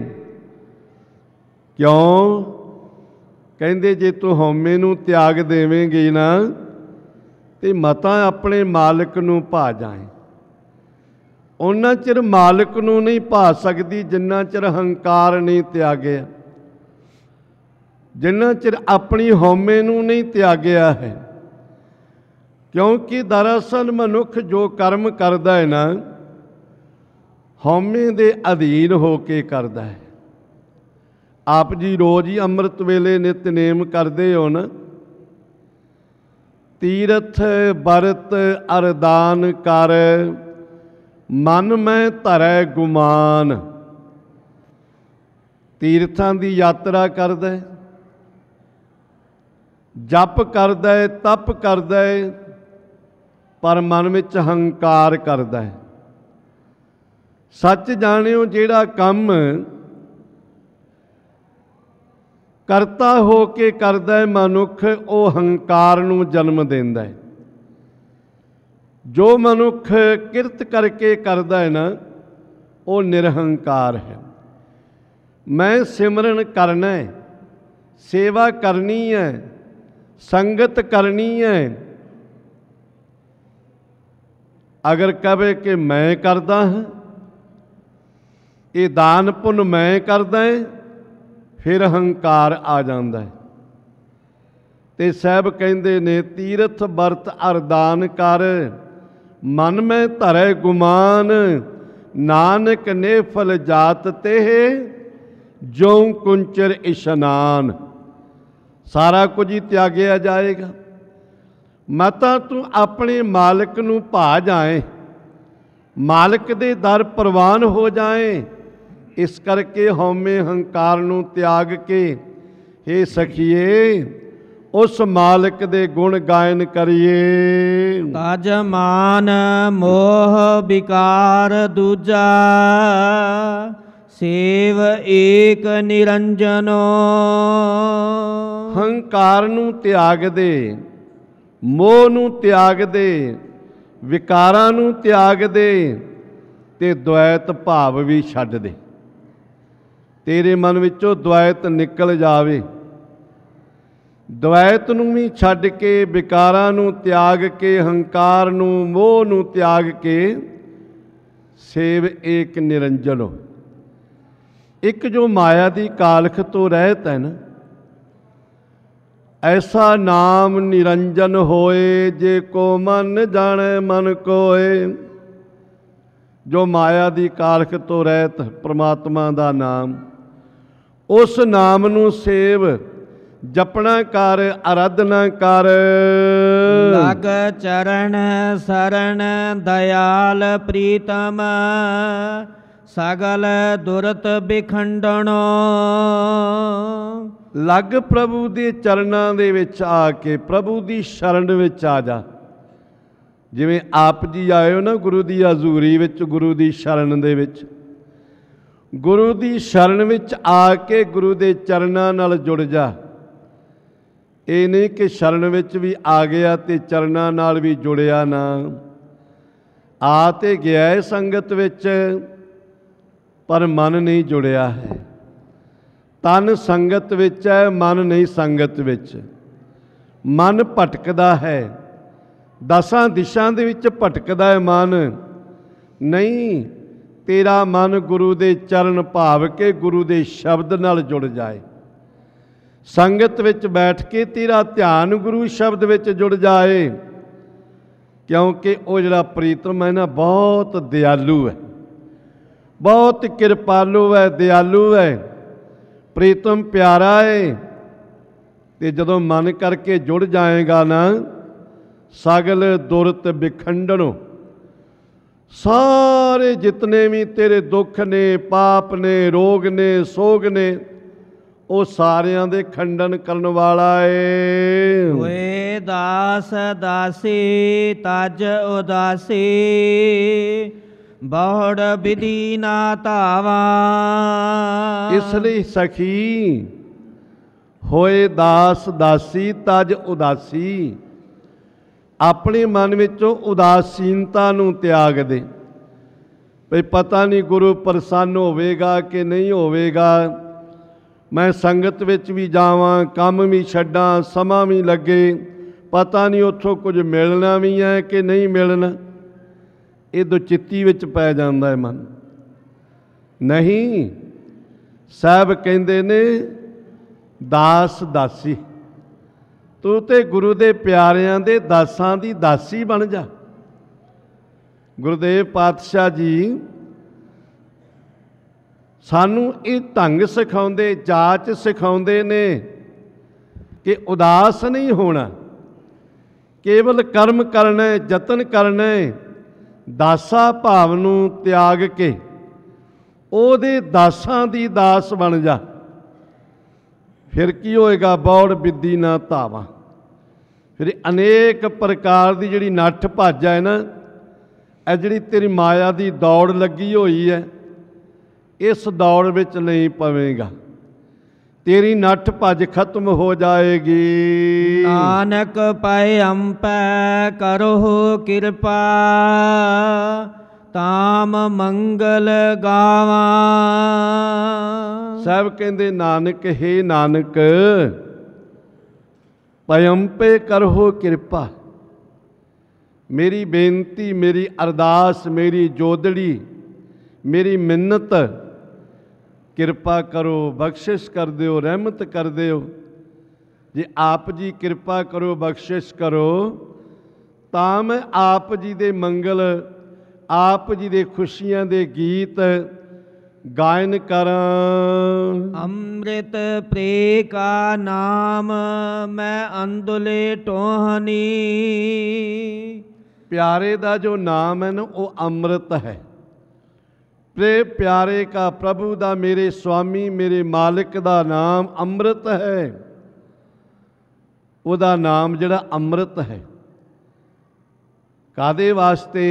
ਕਿਉਂ? ਕਹਿੰਦੇ ਜੇ ਤੂੰ ਹਉਮੈ ਨੂੰ ਤਿਆਗ ਦੇਵੇਂਗੀ ਨਾ ਤੇ ਮਤਾਂ ਆਪਣੇ ਮਾਲਕ ਨੂੰ ਭਾ ਜਾਏ। ਉਹਨਾਂ ਚਿਰ ਮਾਲਕ ਨੂੰ ਨਹੀਂ ਭਾ ਸਕਦੀ ਜਿੰਨਾ ਚਿਰ ਹੰਕਾਰ ਨਹੀਂ ਤਿਆਗਿਆ, ਜਿੰਨਾ ਚਿਰ ਆਪਣੀ ਹਉਮੈ ਨੂੰ ਨਹੀਂ ਤਿਆਗਿਆ ਹੈ। ਕਿਉਂਕਿ ਦਰਅਸਲ ਮਨੁੱਖ ਜੋ ਕਰਮ ਕਰਦਾ ਹੈ ਨਾ, ਹਉਮੈ ਦੇ ਅਧੀਨ ਹੋ ਕੇ ਕਰਦਾ ਹੈ। ਆਪ ਜੀ ਰੋਜ਼ ਹੀ ਅੰਮ੍ਰਿਤ ਵੇਲੇ ਨਿਤਨੇਮ ਕਰਦੇ ਹੋ ਨਾ, ਤੀਰਥ ਬਰਤ ਅਰਦਾਨ ਕਰ, ਮਨ ਮੈਂ ਧਰੈ ਗੁਮਾਨ। ਤੀਰਥਾਂ ਦੀ ਯਾਤਰਾ ਕਰਦਾ ਹੈ, ਜਪ ਕਰਦਾ ਹੈ, ਤਪ ਕਰਦਾ ਹੈ, ਪਰ ਮਨ ਵਿੱਚ ਹੰਕਾਰ ਕਰਦਾ ਹੈ। ਸੱਚ ਜਾਣਿਓ ਜਿਹੜਾ ਕੰਮ ਕਰਤਾ ਹੋ ਕੇ ਕਰਦਾ ਹੈ ਮਨੁੱਖ, ਉਹ ਹੰਕਾਰ ਨੂੰ ਜਨਮ ਦਿੰਦਾ ਹੈ। ਜੋ ਮਨੁੱਖ ਕਿਰਤ ਕਰਕੇ ਕਰਦਾ ਹੈ ਨਾ, ਉਹ ਨਿਰਹੰਕਾਰ ਹੈ। ਮੈਂ ਸਿਮਰਨ ਕਰਨਾ ਹੈ, ਸੇਵਾ ਕਰਨੀ ਹੈ, ਸੰਗਤ ਕਰਨੀ ਹੈ। ਅਗਰ ਕਹੇ ਕਿ ਮੈਂ ਕਰਦਾ ਹਾਂ, ਇਹ ਦਾਨ ਪੁੰਨ ਮੈਂ ਕਰਦਾ ਹੈ, ਫਿਰ ਹੰਕਾਰ ਆ ਜਾਂਦਾ ਹੈ। ਤੇ ਸਾਹਿਬ ਕਹਿੰਦੇ ਨੇ ਤੀਰਥ ਬਰਤ ਅਰਦਾਨ ਕਰ, ਮਨ ਮੈਂ ਧਰੈ ਗੁਮਾਨ। ਨਾਨਕ ਨੇ ਫਲ ਜਾਤ ਤੇ ਜੋ ਕੁੰਚਰ ਇਸ਼ਨਾਨ। ਸਾਰਾ ਕੁਝ ਹੀ ਤਿਆਗਿਆ ਜਾਏਗਾ, ਮਤਾ ਤੂੰ ਆਪਣੇ ਮਾਲਕ ਨੂੰ ਭਾ ਜਾਏ, ਮਾਲਕ ਦੇ ਦਰ ਪ੍ਰਵਾਨ ਹੋ ਜਾਏ। ਇਸ ਕਰਕੇ ਹਉਮੈ ਹੰਕਾਰ ਨੂੰ ਤਿਆਗ ਕੇ ਹੇ ਸਖੀਏ ਉਸ ਮਾਲਕ ਦੇ ਗੁਣ ਗਾਇਨ ਕਰੀਏ। ਤਜ ਮਾਨ ਮੋਹ ਵਿਕਾਰ ਦੂਜਾ, ਸੇਵ ਏਕ ਨਿਰੰਜਨੋ। ਹੰਕਾਰ ਨੂੰ ਤਿਆਗ ਦੇ, ਮੋਹ ਨੂੰ ਤਿਆਗ ਦੇ, ਵਿਕਾਰਾਂ ਨੂੰ ਤਿਆਗ ਦੇ, ਤੇ ਦੁਐਤ ਭਾਵ ਵੀ ਛੱਡ ਦੇ। ਤੇਰੇ ਮਨ ਵਿੱਚੋਂ ਦੁਐਤ ਨਿਕਲ ਜਾਵੇ। ਦੁਐਤ ਨੂੰ ਵੀ ਛੱਡ ਕੇ, ਵਿਕਾਰਾਂ ਨੂੰ ਤਿਆਗ ਕੇ, ਹੰਕਾਰ ਨੂੰ, ਮੋਹ ਨੂੰ ਤਿਆਗ ਕੇ ਸੇਵ ਏਕ ਨਿਰੰਜਨੋ। ਇੱਕ ਜੋ ਮਾਇਆ ਦੀ ਕਾਲਖ ਤੋਂ ਰਹਿਤ ਹੈ ਨਾ, ਐਸਾ ਨਾਮ ਨਿਰੰਜਨ ਹੋਏ, ਜੇ ਕੋ ਮਨ ਜਾਣੈ ਮਨ ਕੋਏ। ਜੋ ਮਾਇਆ ਦੀ ਕਾਲਖ ਤੋਂ ਰਹਿਤ ਪ੍ਰਮਾਤਮਾ ਦਾ ਨਾਮ, ਉਸ ਨਾਮ ਨੂੰ ਸੇਵ, ਜਪਣਾ ਕਰ, ਅਰਾਧਨਾ ਕਰ। ਲਗ ਚਰਨ ਸਰਣ ਦਇਆਲ ਪ੍ਰੀਤਮ, ਸਗਲ ਦੁਰਤ ਬਿਖੰਡਣੋ। ਲੱਗ ਪ੍ਰਭੂ ਦੇ ਚਰਨਾਂ ਦੇ ਵਿੱਚ ਆ ਕੇ, ਪ੍ਰਭੂ ਦੀ ਸ਼ਰਨ ਵਿੱਚ ਆ ਜਾ। ਜਿਵੇਂ ਆਪ ਜੀ ਆਏ ਹੋ ਨਾ ਗੁਰੂ ਦੀ ਹਜ਼ੂਰੀ ਵਿੱਚ, ਗੁਰੂ ਦੀ ਸ਼ਰਨ ਦੇ ਵਿੱਚ, ਗੁਰੂ ਦੀ ਸ਼ਰਨ ਵਿੱਚ ਆ ਕੇ ਗੁਰੂ ਦੇ ਚਰਨਾਂ ਨਾਲ ਜੁੜ ਜਾ। ਇਹ ਨਹੀਂ ਕਿ ਸ਼ਰਨ ਵਿੱਚ ਵੀ ਆ ਗਿਆ ਤੇ ਚਰਨਾਂ ਨਾਲ ਵੀ ਜੁੜਿਆ ਨਾ। ਆ ਤੇ ਗਿਆ ਹੈ ਸੰਗਤ ਵਿੱਚ, ਪਰ ਮਨ ਨਹੀਂ ਜੁੜਿਆ ਹੈ। ਤਨ ਸੰਗਤ ਵਿੱਚ ਹੈ, ਮਨ ਨਹੀਂ ਸੰਗਤ ਵਿੱਚ। ਮਨ ਭਟਕਦਾ ਹੈ, ਦਸਾਂ ਦਿਸ਼ਾਂ ਦੇ ਵਿੱਚ ਭਟਕਦਾ ਹੈ ਮਨ। ਨਹੀਂ, ਤੇਰਾ ਮਨ ਗੁਰੂ ਦੇ ਚਰਨ ਭਾਵ ਕੇ ਗੁਰੂ ਦੇ ਸ਼ਬਦ ਨਾਲ ਜੁੜ ਜਾਏ। ਸੰਗਤ ਵਿੱਚ ਬੈਠ ਕੇ ਤੇਰਾ ਧਿਆਨ ਗੁਰੂ ਸ਼ਬਦ ਵਿੱਚ ਜੁੜ ਜਾਏ। ਕਿਉਂਕਿ ਉਹ ਜਿਹੜਾ ਪ੍ਰੀਤਮ ਹੈ ਨਾ, ਬਹੁਤ ਦਿਆਲੂ ਹੈ, ਬਹੁਤ ਕਿਰਪਾਲੂ ਹੈ, ਦਿਆਲੂ ਹੈ, ਪ੍ਰੀਤਮ ਪਿਆਰਾ ਹੈ। ਤੇ ਜਦੋਂ ਮਨ ਕਰਕੇ ਜੁੜ ਜਾਏਗਾ ਨਾ, ਸਗਲ ਦੁਰਤ ਬਿਖੰਡਣੋ। ਸਾਰੇ ਜਿਤਨੇ ਵੀ ਤੇਰੇ ਦੁੱਖ ਨੇ, ਪਾਪ ਨੇ, ਰੋਗ ਨੇ, ਸੋਗ ਨੇ, ਉਹ ਸਾਰਿਆਂ ਦੇ ਖੰਡਨ ਕਰਨ ਵਾਲਾ ਏ। ਹੋਏ ਦਾਸ ਦਾਸੀ ਤਜ ਉਦਾਸੀ, ਬਹੁੜ ਵਿਧੀ ਨਾ ਧਾਵਾ। ਇਸ ਲਈ ਸਖੀ ਹੋਏ ਦਾਸ ਦਾਸੀ ਤਜ ਉਦਾਸੀ, ਆਪਣੇ ਮਨ ਵਿੱਚੋਂ ਉਦਾਸੀਨਤਾ ਨੂੰ ਤਿਆਗ ਦੇ। ਭਈ ਪਤਾ ਨਹੀਂ ਗੁਰੂ ਪ੍ਰਸੰਨ ਹੋਵੇਗਾ ਕਿ ਨਹੀਂ ਹੋਵੇਗਾ, ਮੈਂ ਸੰਗਤ ਵਿੱਚ ਵੀ ਜਾਵਾਂ, ਕੰਮ ਵੀ ਛੱਡਾਂ, ਸਮਾਂ ਵੀ ਲੱਗੇ, ਪਤਾ ਨਹੀਂ ਉੱਥੋਂ ਕੁਝ ਮਿਲਣਾ ਵੀ ਹੈ ਕਿ ਨਹੀਂ ਮਿਲਣਾ। ਇਹ ਦੁਚਿੱਤੀ ਵਿੱਚ ਪੈ ਜਾਂਦਾ ਹੈ ਮਨ। ਨਹੀਂ, ਸਾਹਿਬ ਕਹਿੰਦੇ ਨੇ ਦਾਸ ਦਾਸੀ, ਤੂੰ ਤੇ ਗੁਰੂ ਦੇ ਪਿਆਰਿਆਂ ਦੇ ਦਾਸਾਂ ਦੀ ਦਾਸੀ ਬਣ ਜਾ। ਗੁਰਦੇਵ ਪਾਤਸ਼ਾਹ ਜੀ ਸਾਨੂੰ ਇਹ ਢੰਗ ਸਿਖਾਉਂਦੇ, ਜਾਚ ਸਿਖਾਉਂਦੇ ਨੇ ਕਿ ਉਦਾਸ ਨਹੀਂ ਹੋਣਾ, ਕੇਵਲ ਕਰਮ ਕਰਨਾ, ਯਤਨ ਕਰਨਾ, ਦਾਸਾ ਭਾਵ ਨੂੰ ਤਿਆਗ ਕੇ ਉਹਦੇ ਦਾਸਾਂ ਦੀ ਦਾਸ ਬਣ ਜਾ। ਫਿਰ ਕੀ ਹੋਏਗਾ? ਬੌੜ ਬਿੱਦੀ ਨਾ ਧਾਵਾ। ਫਿਰ ਅਨੇਕ ਪ੍ਰਕਾਰ ਦੀ ਜਿਹੜੀ ਨੱਠ ਭੱਜ ਹੈ ਨਾ, ਇਹ ਜਿਹੜੀ ਤੇਰੀ ਮਾਇਆ ਦੀ ਦੌੜ ਲੱਗੀ ਹੋਈ ਹੈ, ਇਸ ਦੌੜ ਵਿੱਚ ਨਹੀਂ ਪਵੇਗਾ, ਤੇਰੀ ਨੱਠ ਭੱਜ ਖਤਮ ਹੋ ਜਾਏਗੀ। ਨਾਨਕ ਪੈ ਅੰਪੈ ਕਰੋ ਕਿਰਪਾ, ਤਾਮ ਮੰਗਲ ਗਾਵਾਂ। ਸਾਹਿਬ ਕਹਿੰਦੇ ਨਾਨਕ ਹੈ ਨਾਨਕ ਪਯੰਪੇ ਕਰੋ ਕਿਰਪਾ, ਮੇਰੀ ਬੇਨਤੀ, ਮੇਰੀ ਅਰਦਾਸ, ਮੇਰੀ ਜੋਦੜੀ, ਮੇਰੀ ਮਿੰਨਤ, ਕਿਰਪਾ ਕਰੋ, ਬਖਸ਼ਿਸ਼ ਕਰ ਦਿਓ, ਰਹਿਮਤ ਕਰ ਦਿਓ। ਜੇ ਆਪ ਜੀ ਕਿਰਪਾ ਕਰੋ, ਬਖਸ਼ਿਸ਼ ਕਰੋ, ਤਾਂ ਮੈਂ ਆਪ ਜੀ ਦੇ ਮੰਗਲ, ਆਪ ਜੀ ਦੇ ਖੁਸ਼ੀਆਂ ਦੇ ਗੀਤ ਗਾਇਨ ਕਰਾਂ। ਅੰਮ੍ਰਿਤ ਪ੍ਰੇ ਕਾ ਨਾਮ ਮੈਂ ਅੰਦੁਲੇ ਟੋਹਨੀ। ਪਿਆਰੇ ਦਾ ਜੋ ਨਾਮ ਹੈ ਨਾ, ਉਹ ਅੰਮ੍ਰਿਤ ਹੈ। ਪ੍ਰੇ ਪਿਆਰੇ ਕਾ, ਪ੍ਰਭੂ ਦਾ, ਮੇਰੇ ਸੁਆਮੀ, ਮੇਰੇ ਮਾਲਿਕ ਦਾ ਨਾਮ ਅੰਮ੍ਰਿਤ ਹੈ। ਉਹਦਾ ਨਾਮ ਜਿਹੜਾ ਅੰਮ੍ਰਿਤ ਹੈ, ਕਾਦੇ ਵਾਸਤੇ?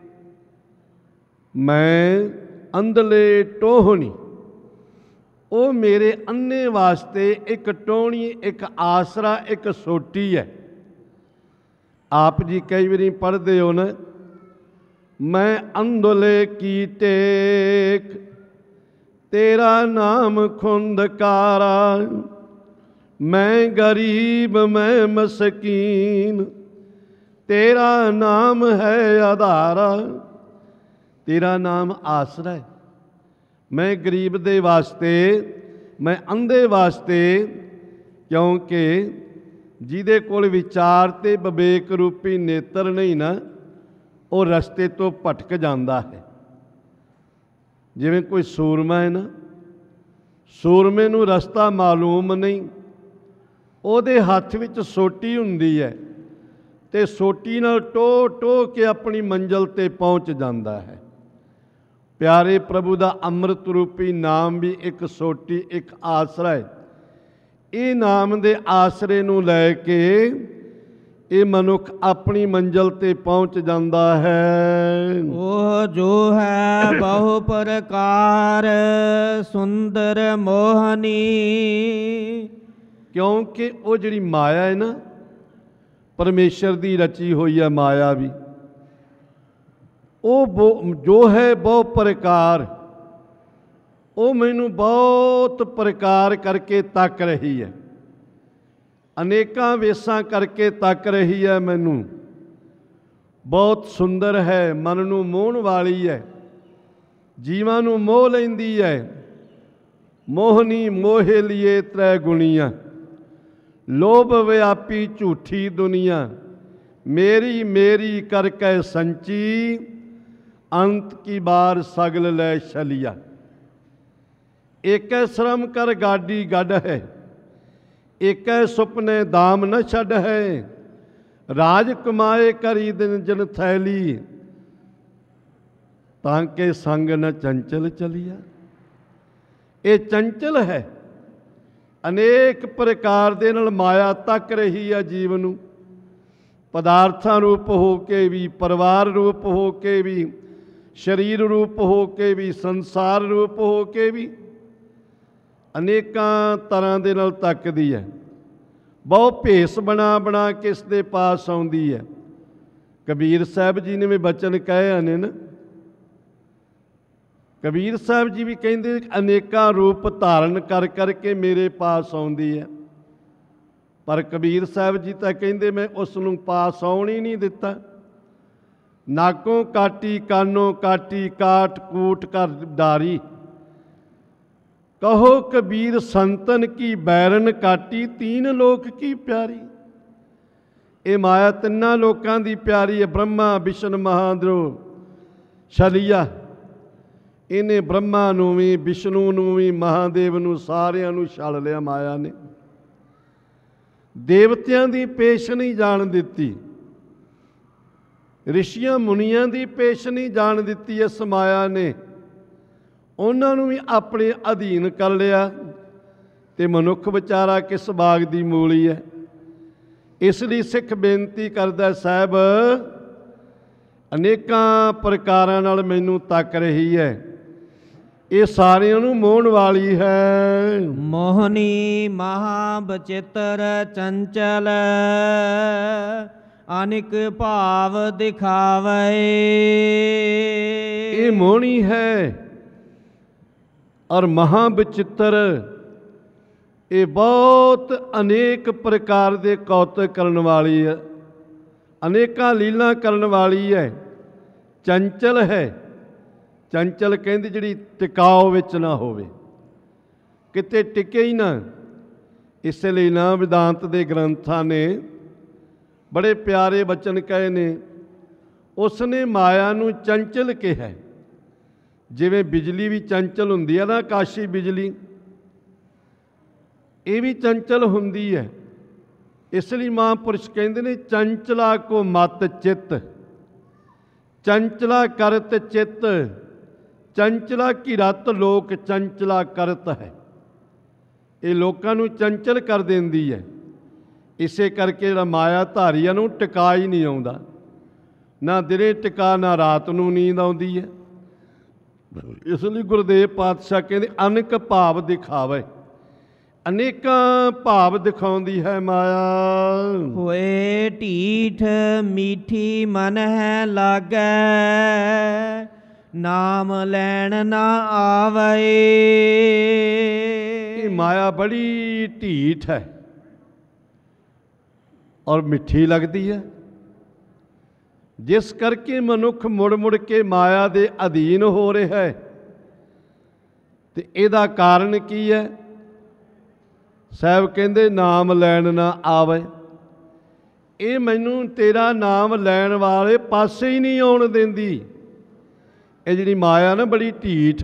ਮੈਂ ਅੰਧਲੇ ਟੋਹਣੀ, ਉਹ ਮੇਰੇ ਅੰਨੇ ਵਾਸਤੇ ਇੱਕ ਟੋਹਣੀ, ਇੱਕ ਆਸਰਾ, ਇੱਕ ਸੋਟੀ ਹੈ। ਆਪ ਜੀ ਕਈ ਵਾਰੀ ਪੜ੍ਹਦੇ ਹੋ ਨਾ, ਮੈਂ ਅੰਧਲੇ ਕੀ ਟੇਕ, ਤੇਰਾ ਨਾਮ ਖੁੰਦਕਾਰਾ, ਮੈਂ ਗਰੀਬ ਮੈਂ ਮਸਕੀਨ, ਤੇਰਾ ਨਾਮ ਹੈ ਆਧਾਰਾ। ਤੇਰਾ ਨਾਮ ਆਸਰਾ ਹੈ। ਮੈਂ ਗਰੀਬ ਦੇ ਵਾਸਤੇ, ਮੈਂ ਅੰਧੇ ਵਾਸਤੇ, ਕਿਉਂਕਿ ਜਿਹਦੇ ਕੋਲ ਵਿਚਾਰ ਤੇ ਵਿਵੇਕ ਰੂਪੀ ਨੇਤਰ ਨਹੀਂ ਨਾ, ਉਹ ਰਸਤੇ ਤੋਂ ਭਟਕ ਜਾਂਦਾ ਹੈ। ਜਿਵੇਂ ਕੋਈ ਸੂਰਮਾ ਹੈ ਨਾ, ਸੂਰਮੇ ਨੂੰ ਰਸਤਾ ਮਾਲੂਮ ਨਹੀਂ, ਉਹਦੇ ਹੱਥ ਵਿੱਚ ਸੋਟੀ ਹੁੰਦੀ ਹੈ ਤੇ ਸੋਟੀ ਨਾਲ ਟੋ ਟੋ ਕੇ ਆਪਣੀ ਮੰਜ਼ਿਲ ਤੇ ਪਹੁੰਚ ਜਾਂਦਾ ਹੈ। ਪਿਆਰੇ ਪ੍ਰਭੂ ਦਾ ਅੰਮ੍ਰਿਤ ਰੂਪੀ ਨਾਮ ਵੀ ਇੱਕ ਸੋਟੀ, ਇੱਕ ਆਸਰਾ ਹੈ। ਇਹ ਨਾਮ ਦੇ ਆਸਰੇ ਨੂੰ ਲੈ ਕੇ ਇਹ ਮਨੁੱਖ ਆਪਣੀ ਮੰਜ਼ਿਲ ਤੇ ਪਹੁੰਚ ਜਾਂਦਾ ਹੈ। ਉਹ ਜੋ ਹੈ ਬਹੁ ਪ੍ਰਕਾਰ ਸੁੰਦਰ ਮੋਹਨੀ, ਕਿਉਂਕਿ ਉਹ ਜਿਹੜੀ ਮਾਇਆ ਹੈ ਨਾ, ਪਰਮੇਸ਼ਰ ਦੀ ਰਚੀ ਹੋਈ ਹੈ ਮਾਇਆ ਵੀ, ਉਹ ਜੋ ਹੈ ਬਹੁ ਪ੍ਰਕਾਰ, ਉਹ ਮੈਨੂੰ ਬਹੁਤ ਪ੍ਰਕਾਰ ਕਰਕੇ ਤੱਕ ਰਹੀ ਹੈ, ਅਨੇਕਾਂ ਵੇਸਾਂ ਕਰਕੇ ਤੱਕ ਰਹੀ ਹੈ। ਮੈਨੂੰ ਬਹੁਤ ਸੁੰਦਰ ਹੈ, ਮਨ ਨੂੰ ਮੋਹਣ ਵਾਲੀ ਹੈ, ਜੀਵਾਂ ਨੂੰ ਮੋਹ ਲੈਂਦੀ ਹੈ। ਮੋਹਨੀ ਮੋਹੇ ਲਿਏ ਤ੍ਰੈ ਗੁਣੀਆਂ, ਲੋਭ ਵਿਆਪੀ ਝੂਠੀ ਦੁਨੀਆ, ਮੇਰੀ ਮੇਰੀ ਕਰ ਕੈ ਸੰਚੀ, ਅੰਤ ਕੀ ਬਾਰ ਸਗਲ ਲੈ ਛਲਿਆ। ਏਕੈ ਸ਼ਰਮ ਕਰ ਗਾਡੀ ਗੱਡ ਹੈ, ਏਕੈ ਸੁਪਨੇ ਦਾਮ ਨ ਛੱਡ ਹੈ, ਰਾਜ ਕਮਾਏ ਕਰੀ ਦਿਨ ਜਨ ਥੈਲੀ, ਤਾਂ ਕੇ ਸੰਗ ਨ ਚੰਚਲ ਚਲਿਆ। ਇਹ ਚੰਚਲ ਹੈ, ਅਨੇਕ ਪ੍ਰਕਾਰ ਦੇ ਨਾਲ ਮਾਇਆ ਤੱਕ ਰਹੀ ਹੈ ਜੀਵ ਨੂੰ, ਪਦਾਰਥਾਂ ਰੂਪ ਹੋ ਕੇ ਵੀ, ਪਰਿਵਾਰ ਰੂਪ ਹੋ ਕੇ ਵੀ, ਸਰੀਰ ਰੂਪ ਹੋ ਕੇ ਵੀ, ਸੰਸਾਰ ਰੂਪ ਹੋ ਕੇ ਵੀ ਅਨੇਕਾਂ ਤਰ੍ਹਾਂ ਦੇ ਨਾਲ ਤੱਕਦੀ ਹੈ। ਬਹੁ ਭੇਸ ਬਣਾ ਬਣਾ ਕੇ ਇਸ ਦੇ ਪਾਸ ਆਉਂਦੀ ਹੈ। ਕਬੀਰ ਸਾਹਿਬ ਜੀ ਨੇ ਵੀ ਬਚਨ ਕਹੇ ਨੇ ਨਾ, ਕਬੀਰ ਸਾਹਿਬ ਜੀ ਵੀ ਕਹਿੰਦੇ ਅਨੇਕਾਂ ਰੂਪ ਧਾਰਨ ਕਰ ਕਰਕੇ ਮੇਰੇ ਪਾਸ ਆਉਂਦੀ ਹੈ। ਪਰ ਕਬੀਰ ਸਾਹਿਬ ਜੀ ਤਾਂ ਕਹਿੰਦੇ ਮੈਂ ਉਸ ਨੂੰ ਪਾਸ ਆਉਣ ਹੀ ਨਹੀਂ ਦਿੱਤਾ। ਨਾਕੋਂ ਕਾਟੀ ਕਾਨੋਂ ਕਾਟੀ ਕਾਟ ਕੂਟ ਕਰ ਡਾਰੀ, ਕਹੋ ਕਬੀਰ ਸੰਤਨ ਕੀ ਬੈਰਨ ਕਾਟੀ ਤੀਨ ਲੋਕ ਕੀ ਪਿਆਰੀ। ਇਹ ਮਾਇਆ ਤਿੰਨਾਂ ਲੋਕਾਂ ਦੀ ਪਿਆਰੀ ਹੈ, ਬ੍ਰਹਮਾ ਵਿਸ਼ਨ ਮਹਾਦੇਵ ਛਲੀਆ। ਇਹਨੇ ਬ੍ਰਹਮਾ ਨੂੰ ਵੀ, ਵਿਸ਼ਨੂੰ ਨੂੰ ਵੀ, ਮਹਾਦੇਵ ਨੂੰ, ਸਾਰਿਆਂ ਨੂੰ ਛਲ ਲਿਆ ਮਾਇਆ ਨੇ। ਦੇਵਤਿਆਂ ਦੀ ਪੇਸ਼ ਨਹੀਂ ਜਾਣ ਦਿੱਤੀ, ਰਿਸ਼ੀਆਂ ਮੁਨੀਆਂ ਦੀ ਪੇਸ਼ ਨਹੀਂ ਜਾਣ ਦਿੱਤੀ ਇਸ ਮਾਇਆ ਨੇ। ਉਹਨਾਂ ਨੂੰ ਵੀ ਆਪਣੇ ਅਧੀਨ ਕਰ ਲਿਆ। ਤੇ ਮਨੁੱਖ ਵਿਚਾਰਾ ਕਿਸ ਬਾਗ ਦੀ ਮੂਲੀ ਹੈ। ਇਸ ਲਈ ਸਿੱਖ ਬੇਨਤੀ ਕਰਦਾ, ਸਾਹਿਬ ਅਨੇਕਾਂ ਪ੍ਰਕਾਰਾਂ ਨਾਲ ਮੈਨੂੰ ਤੱਕ ਰਹੀ ਹੈ, ਇਹ ਸਾਰਿਆਂ ਨੂੰ ਮੋਹਣ ਵਾਲੀ ਹੈ। ਮੋਹਨੀ ਮਹਾ ਬਚਿੱਤਰ ਚੰਚਲ, ਅਨੇਕ ਭਾਵ ਦਿਖਾਵੇ। ਇਹ ਮੋਹਣੀ ਹੈ ਔਰ ਮਹਾ ਬਚਿੱਤਰ, ਇਹ ਬਹੁਤ ਅਨੇਕ ਪ੍ਰਕਾਰ ਦੇ ਕੌਤਕ ਕਰਨ ਵਾਲੀ ਹੈ, ਅਨੇਕਾਂ ਲੀਲਾ ਕਰਨ ਵਾਲੀ ਹੈ। ਚੰਚਲ ਹੈ, ਚੰਚਲ ਕਹਿੰਦੀ ਜਿਹੜੀ ਟਿਕਾਓ ਵਿੱਚ ਨਾ ਹੋਵੇ, ਕਿਤੇ ਟਿਕੇ ਹੀ ਨਾ। ਇਸ ਲਈ ਨਾ ਵਿਦਾਂਤ ਦੇ ਗ੍ਰੰਥਾਂ ਨੇ ਬੜੇ ਪਿਆਰੇ ਬਚਨ ਕਹੇ ਨੇ। ਉਸ ਨੇ ਮਾਇਆ ਨੂੰ ਚੰਚਲ ਕਿਹਾ। ਜਿਵੇਂ ਬਿਜਲੀ ਵੀ ਚੰਚਲ ਹੁੰਦੀ ਹੈ ਨਾ, ਆਕਾਸ਼ੀ ਬਿਜਲੀ, ਇਹ ਵੀ ਚੰਚਲ ਹੁੰਦੀ ਹੈ। ਇਸ ਲਈ ਮਹਾਂਪੁਰਸ਼ ਕਹਿੰਦੇ ਨੇ, ਚੰਚਲਾ ਕੋ ਮਤ ਚਿੱਤ, ਚੰਚਲਾ ਕਰਤ ਚਿੱਤ, ਚੰਚਲਾ ਕੀ ਰਤ ਲੋਕ ਚੰਚਲਾ ਕਰਤ ਹੈ। ਇਹ ਲੋਕਾਂ ਨੂੰ ਚੰਚਲ ਕਰ ਦਿੰਦੀ ਹੈ। ਇਸੇ ਕਰਕੇ ਜਿਹੜਾ ਮਾਇਆ ਧਾਰੀ ਆ ਨੂੰ ਟਿਕਾ ਹੀ ਨਹੀਂ ਆਉਂਦਾ, ਨਾ ਦਿਨੇ ਟਿਕਾ ਨਾ ਰਾਤ ਨੂੰ ਨੀਂਦ ਆਉਂਦੀ ਹੈ। ਇਸ ਲਈ ਗੁਰਦੇਵ ਪਾਤਸ਼ਾਹ ਕਹਿੰਦੇ ਅਨੇਕ ਭਾਵ ਦਿਖਾਵੇ, ਅਨੇਕਾਂ ਭਾਵ ਦਿਖਾਉਂਦੀ ਹੈ ਮਾਇਆ। ਹੋਏ ਢੀਠ ਮੀਠੀ ਮਨ ਹੈ ਲਾਗੈ, ਨਾਮ ਲੈਣ ਨਾ ਆਵੇ। ਇਹ ਮਾਇਆ ਬੜੀ ਢੀਠ ਹੈ ਔਰ ਮਿੱਠੀ ਲੱਗਦੀ ਹੈ, ਜਿਸ ਕਰਕੇ ਮਨੁੱਖ ਮੁੜ ਮੁੜ ਕੇ ਮਾਇਆ ਦੇ ਅਧੀਨ ਹੋ ਰਿਹਾ ਹੈ। ਤੇ ਇਹਦਾ ਕਾਰਨ ਕੀ ਹੈ? ਸਾਹਿਬ ਕਹਿੰਦੇ ਨਾਮ ਲੈਣ ਨਾ ਆਵੇ। ਇਹ ਮੈਨੂੰ ਤੇਰਾ ਨਾਮ ਲੈਣ ਵਾਲੇ ਪਾਸੇ ਹੀ ਨਹੀਂ ਆਉਣ ਦਿੰਦੀ। ਇਹ ਜਿਹੜੀ ਮਾਇਆ ਨਾ ਬੜੀ ਢੀਠ,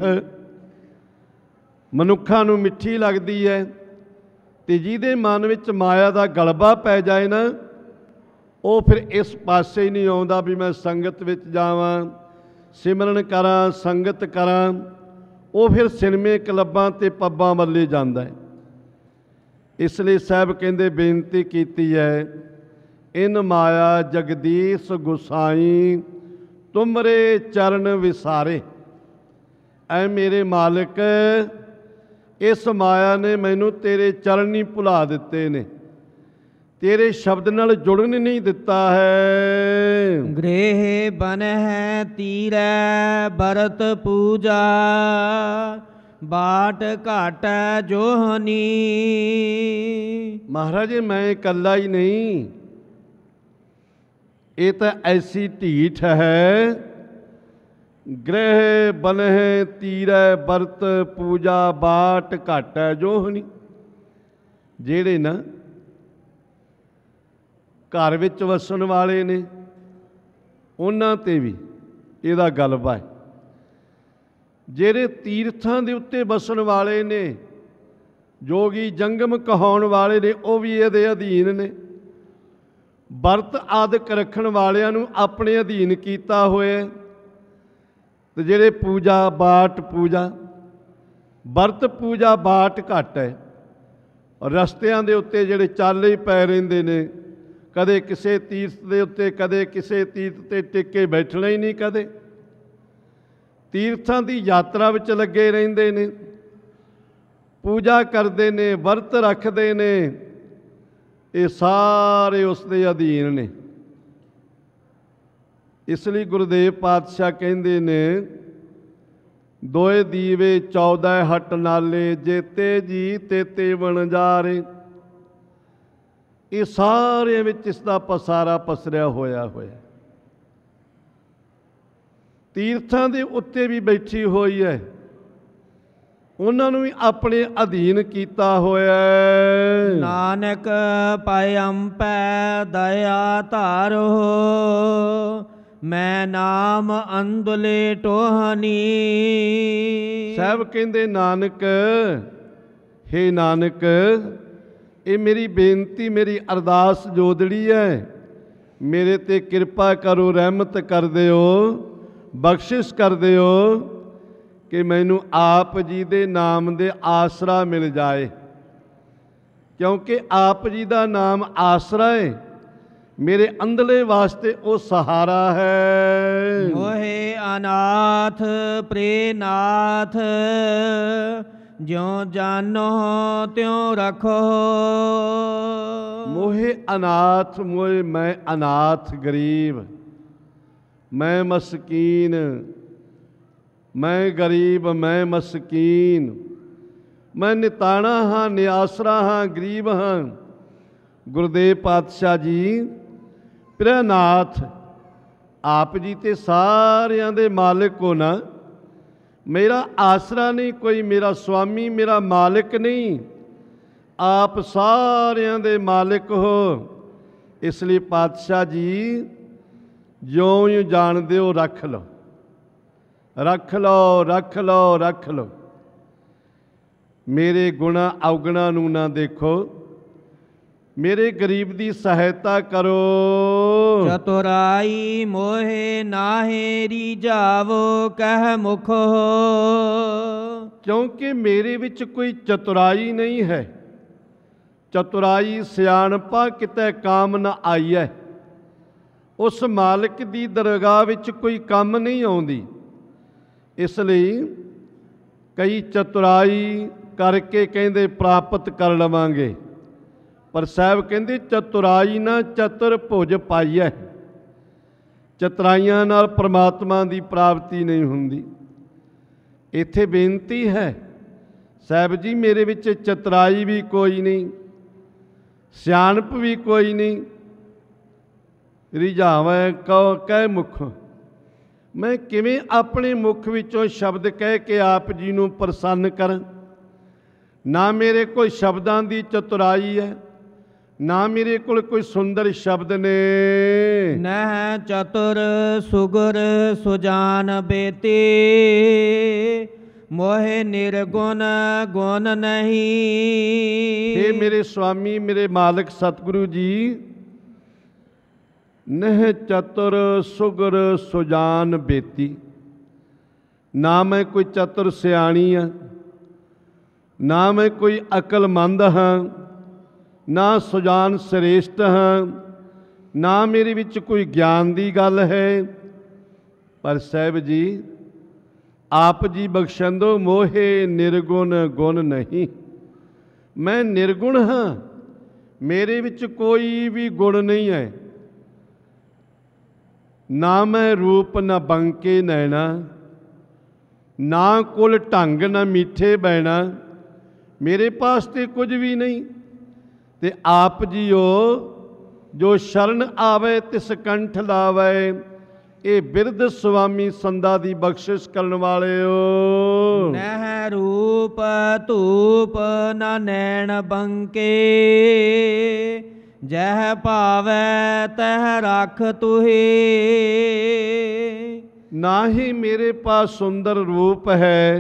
ਮਨੁੱਖਾਂ ਨੂੰ ਮਿੱਠੀ ਲੱਗਦੀ ਹੈ। ਤੇ ਜਿਹਦੇ ਮਨ ਵਿੱਚ ਮਾਇਆ ਦਾ ਗਲਬਾ ਪੈ ਜਾਏ ਨਾ, ਉਹ ਫਿਰ ਇਸ ਪਾਸੇ ਹੀ ਨਹੀਂ ਆਉਂਦਾ ਵੀ ਮੈਂ ਸੰਗਤ ਵਿੱਚ ਜਾਵਾਂ, ਸਿਮਰਨ ਕਰਾਂ, ਸੰਗਤ ਕਰਾਂ। ਉਹ ਫਿਰ ਸਿਨੇਮੇ ਕਲੱਬਾਂ ਤੇ ਪੱਬਾਂ ਵੱਲੇ ਜਾਂਦਾ ਹੈ। ਇਸ ਲਈ ਸਾਹਿਬ ਕਹਿੰਦੇ ਬੇਨਤੀ ਕੀਤੀ ਹੈ, ਇਨ ਮਾਇਆ ਜਗਦੀਸ਼ ਗੁਸਾਈ ਤੁਮਰੇ ਚਰਨ ਵਿਸਾਰੇ। ਐ ਮੇਰੇ ਮਾਲਕ, ਇਸ ਮਾਇਆ ਨੇ ਮੈਨੂੰ ਤੇਰੇ ਚਰਨ ਹੀ ਭੁਲਾ ਦਿੱਤੇ ਨੇ, ਤੇਰੇ ਸ਼ਬਦ ਨਾਲ ਜੁੜਨ ਨਹੀਂ ਦਿੱਤਾ ਹੈ। ਗ੍ਰਹਿ ਬਨ ਹੈ ਤੀਰੈ ਬਰਤ ਪੂਜਾ, ਬਾਟ ਘਾਟ ਜੋਹਨੀ। ਮਹਾਰਾਜ ਮੈਂ ਇਕੱਲਾ ਹੀ ਨਹੀਂ, ਇਹ ਤਾਂ ਐਸੀ ਢੀਠ ਹੈ। ਗ੍ਰਹਿ ਬਨਹਿ ਤੀਰੈ ਬਰਤ ਪੂਜਾ, ਬਾਟ ਘਾਟ ਜੋਹਨੀ। ਜਿਹੜੇ ਨਾ ਘਰ ਵਿੱਚ ਵਸਣ ਵਾਲੇ ਨੇ, ਉਹਨਾਂ ਤੇ ਵੀ ਇਹਦਾ ਗਲਬਾ ਹੈ। ਜਿਹੜੇ ਤੀਰਥਾਂ ਦੇ ਉੱਤੇ ਵਸਣ ਵਾਲੇ ਨੇ, ਜੋਗੀ ਜੰਗਮ ਕਹਾਉਣ ਵਾਲੇ ਨੇ, ਉਹ ਵੀ ਇਹਦੇ ਅਧੀਨ ਨੇ। ਵਰਤ ਆਦਿਕ ਰੱਖਣ ਵਾਲਿਆਂ ਨੂੰ ਆਪਣੇ ਅਧੀਨ ਕੀਤਾ ਹੋਇਆ। ਤੇ ਜਿਹੜੇ ਪੂਜਾ ਬਾਟ ਪੂਜਾ, ਵਰਤ ਪੂਜਾ ਬਾਟ ਘੱਟ ਹੈ। ਰਸਤਿਆਂ ਦੇ ਉੱਤੇ ਜਿਹੜੇ ਚੱਲ ਹੀ ਪੈ ਰਹਿੰਦੇ ਨੇ, ਕਦੇ ਕਿਸੇ ਤੀਰਥ ਦੇ ਉੱਤੇ, ਕਦੇ ਕਿਸੇ ਤੀਰਥ ਤੇ ਟਿਕ ਕੇ ਬੈਠਣਾ ਹੀ ਨਹੀਂ। ਕਦੇ ਤੀਰਥਾਂ ਦੀ ਯਾਤਰਾ ਵਿੱਚ ਲੱਗੇ ਰਹਿੰਦੇ ਨੇ, ਪੂਜਾ ਕਰਦੇ ਨੇ, ਵਰਤ ਰੱਖਦੇ ਨੇ, ਇਹ ਸਾਰੇ ਉਸ ਦੇ ਅਧੀਨ ਨੇ। ਇਸ ਲਈ ਗੁਰਦੇਵ ਪਾਤਸ਼ਾਹ ਕਹਿੰਦੇ ਨੇ, ਦੋਏ ਦੀਵੇ ਚੌਦ੍ਹਾਂ ਹਟ ਨਾਲੇ, ਜੇਤੇ ਜੀ ਤੇਤੇ ਵਣਜਾਰੇ। ਇਹ ਸਾਰਿਆਂ ਵਿੱਚ ਇਸ ਦਾ ਪਸਾਰਾ ਪਸਰਿਆ ਹੋਇਆ ਹੋਇਆ। ਤੀਰਥਾਂ ਦੇ ਉੱਤੇ ਵੀ ਬੈਠੀ ਹੋਈ ਹੈ, ਉਹਨਾਂ ਨੂੰ ਵੀ ਆਪਣੇ ਅਧੀਨ ਕੀਤਾ ਹੋਇਆ ਹੈ। ਨਾਨਕ ਪਇੰਪੈ ਦਇਆ ਧਾਰੋ, ਮੈਂ ਨਾਮ ਅੰਦੁਲੇ ਟੋਹਨੀ। ਸਾਹਿਬ ਕਹਿੰਦੇ, ਨਾਨਕ, ਹੇ ਨਾਨਕ, ਇਹ ਮੇਰੀ ਬੇਨਤੀ, ਮੇਰੀ ਅਰਦਾਸ ਜੋਦੜੀ ਹੈ, ਮੇਰੇ ਤੇ ਕਿਰਪਾ ਕਰੋ, ਰਹਿਮਤ ਕਰ ਦਿਓ, ਬਖਸ਼ਿਸ਼ ਕਰ ਦਿਓ ਕਿ ਮੈਨੂੰ ਆਪ ਜੀ ਦੇ ਨਾਮ ਦੇ ਆਸਰਾ ਮਿਲ ਜਾਏ। ਕਿਉਂਕਿ ਆਪ ਜੀ ਦਾ ਨਾਮ ਆਸਰਾ ਹੈ, ਮੇਰੇ ਅੰਦਲੇ ਵਾਸਤੇ ਉਹ ਸਹਾਰਾ ਹੈ। ਮੋਹਿ ਅਨਾਥ ਪ੍ਰੇਨਾਥ, ਜਿਉ ਜਾਨੋ ਤਿਉ ਰਖੋ। ਮੋਹਿ ਅਨਾਥ, ਮੋਹਿ ਮੈਂ ਅਨਾਥ ਗਰੀਬ, ਮੈਂ ਮਸਕੀਨ, ਮੈਂ ਗਰੀਬ, ਮੈਂ ਮਸਕੀਨ, ਮੈਂ ਨਿਤਾਣਾ ਹਾਂ, ਨਿਆਸਰਾ ਹਾਂ, ਗਰੀਬ ਹਾਂ। ਗੁਰਦੇਵ ਪਾਤਸ਼ਾਹ ਜੀ ਪ੍ਰੇਨਾਥ, ਆਪ ਜੀ ਤੇ ਸਾਰਿਆਂ ਦੇ ਮਾਲਿਕ ਹੋ ਨਾ, ਮੇਰਾ ਆਸਰਾ ਨਹੀਂ ਕੋਈ, ਮੇਰਾ ਸੁਆਮੀ, ਮੇਰਾ ਮਾਲਿਕ ਨਹੀਂ, ਆਪ ਸਾਰਿਆਂ ਦੇ ਮਾਲਿਕ ਹੋ। ਇਸ ਲਈ ਪਾਤਸ਼ਾਹ ਜੀ ਜਿਉਂ ਹੀ ਜਾਣਦੇ ਹੋ, ਰੱਖ ਲਓ, ਰੱਖ ਲਓ, ਰੱਖ ਲਓ, ਰੱਖ ਲਓ। ਮੇਰੇ ਗੁਣਾ ਔਗਣਾ ਨੂੰ ਨਾ ਦੇਖੋ, ਮੇਰੇ ਗਰੀਬ ਦੀ ਸਹਾਇਤਾ ਕਰੋ। ਚਤੁਰਾਈ ਮੋਹਿ ਨਾਹਿ ਰੀਝਾਵੋ, ਕਹਿ ਮੁਖ ਹੋ। ਕਿਉਂਕਿ ਮੇਰੇ ਵਿੱਚ ਕੋਈ ਚਤੁਰਾਈ ਨਹੀਂ ਹੈ। ਚਤੁਰਾਈ ਸਿਆਣਪਾ ਕਿਤੇ ਕਾਮ ਨਾ ਆਈ ਹੈ। ਉਸ ਮਾਲਕ ਦੀ ਦਰਗਾਹ ਵਿੱਚ ਕੋਈ ਕੰਮ ਨਹੀਂ ਆਉਂਦੀ। ਇਸ ਲਈ ਕਈ ਚਤੁਰਾਈ ਕਰਕੇ ਕਹਿੰਦੇ ਪ੍ਰਾਪਤ ਕਰ ਲਵਾਂਗੇ, ਪਰ ਸਾਹਿਬ ਕਹਿੰਦੇ ਚਤੁਰਾਈ ਨਾ ਚਤੁਰ ਭੁਜ ਪਾਈਐ। ਚਤੁਰਾਈਆਂ ਨਾਲ ਪ੍ਰਮਾਤਮਾ ਦੀ ਪ੍ਰਾਪਤੀ ਨਹੀਂ ਹੁੰਦੀ। ਇੱਥੇ ਬੇਨਤੀ ਹੈ, ਸਾਹਿਬ ਜੀ ਮੇਰੇ ਵਿੱਚ ਚਤੁਰਾਈ ਵੀ ਕੋਈ ਨਹੀਂ, ਸਿਆਣਪ ਵੀ ਕੋਈ ਨਹੀਂ, ਰਿਝਾਵੈ ਕਉ ਕਹਿ ਮੁਖ। ਮੈਂ ਕਿਵੇਂ ਆਪਣੇ ਮੁਖ ਵਿੱਚੋਂ ਸ਼ਬਦ ਕਹਿ ਕੇ ਆਪ ਜੀ ਨੂੰ ਪ੍ਰਸੰਨ ਕਰਾਂ? ਨਾ ਮੇਰੇ ਕੋਲ ਸ਼ਬਦਾਂ ਦੀ ਚਤੁਰਾਈ ਹੈ, ਨਾ ਮੇਰੇ ਕੋਲ ਕੋਈ ਸੁੰਦਰ ਸ਼ਬਦ ਨੇ। ਨਹਿ ਚਤੁਰ ਸੁਗੁਰ ਸੁਜਾਨ ਬੇਤੀ, ਮੋਹਿ ਨਿਰਗੁਣ ਗੁਣ ਨਹੀਂ। हे ਮੇਰੇ ਸੁਆਮੀ, ਮੇਰੇ ਮਾਲਕ ਸਤਿਗੁਰੂ ਜੀ, ਨਹਿ ਚਤੁਰ ਸੁਗੁਰ ਸੁਜਾਨ ਬੇਤੀ, ਨਾ ਮੈਂ ਕੋਈ ਚਤੁਰ ਸਿਆਣੀ ਹਾਂ, ਨਾ ਮੈਂ ਕੋਈ ਅਕਲਮੰਦ ਹਾਂ, ਨਾ ਸੁਜਾਨ ਸ੍ਰੇਸ਼ਟ ਹਾਂ, ਨਾ ਮੇਰੇ ਵਿੱਚ ਕੋਈ ਗਿਆਨ ਦੀ ਗੱਲ ਹੈ। ਪਰ ਸਾਹਿਬ ਜੀ ਆਪ ਜੀ ਬਖਸ਼ੰਦੋ, ਮੋਹੇ ਨਿਰਗੁਣ ਗੁਣ ਨਹੀਂ। ਮੈਂ ਨਿਰਗੁਣ ਹਾਂ, ਮੇਰੇ ਵਿੱਚ ਕੋਈ ਵੀ ਗੁਣ ਨਹੀਂ ਹੈ। ਨਾ ਮੈਂ ਰੂਪ ਨਾ ਬੰਕੇ ਨੈਣਾ, ਨਾ ਕੁਲ ਢੰਗ ਨਾ ਮਿੱਠੇ ਬੈਣਾ, ਮੇਰੇ ਪਾਸ ਤੇ ਕੁਝ ਵੀ ਨਹੀਂ। ਤੇ ਆਪ ਜੀਓ ਜੋ ਸ਼ਰਨ ਆਵੇ ਤਿਸ ਕੰਠ ਲਾਵੇ, ਇਹ ਬਿਰਧ ਸੁਆਮੀ ਸੰਦਾ ਦੀ ਬਖਸ਼ਿਸ਼ ਕਰਨ ਵਾਲਿਓ। ਨਹਿ ਰੂਪ ਧੂਪ ਨਾ ਨੈਣ ਬੰਕੇ, ਜਹ ਭਾਵੈ ਤਹ ਰੱਖ ਤੁਹੀ। ਨਾ ਹੀ ਮੇਰੇ ਪਾਸ ਸੁੰਦਰ ਰੂਪ ਹੈ,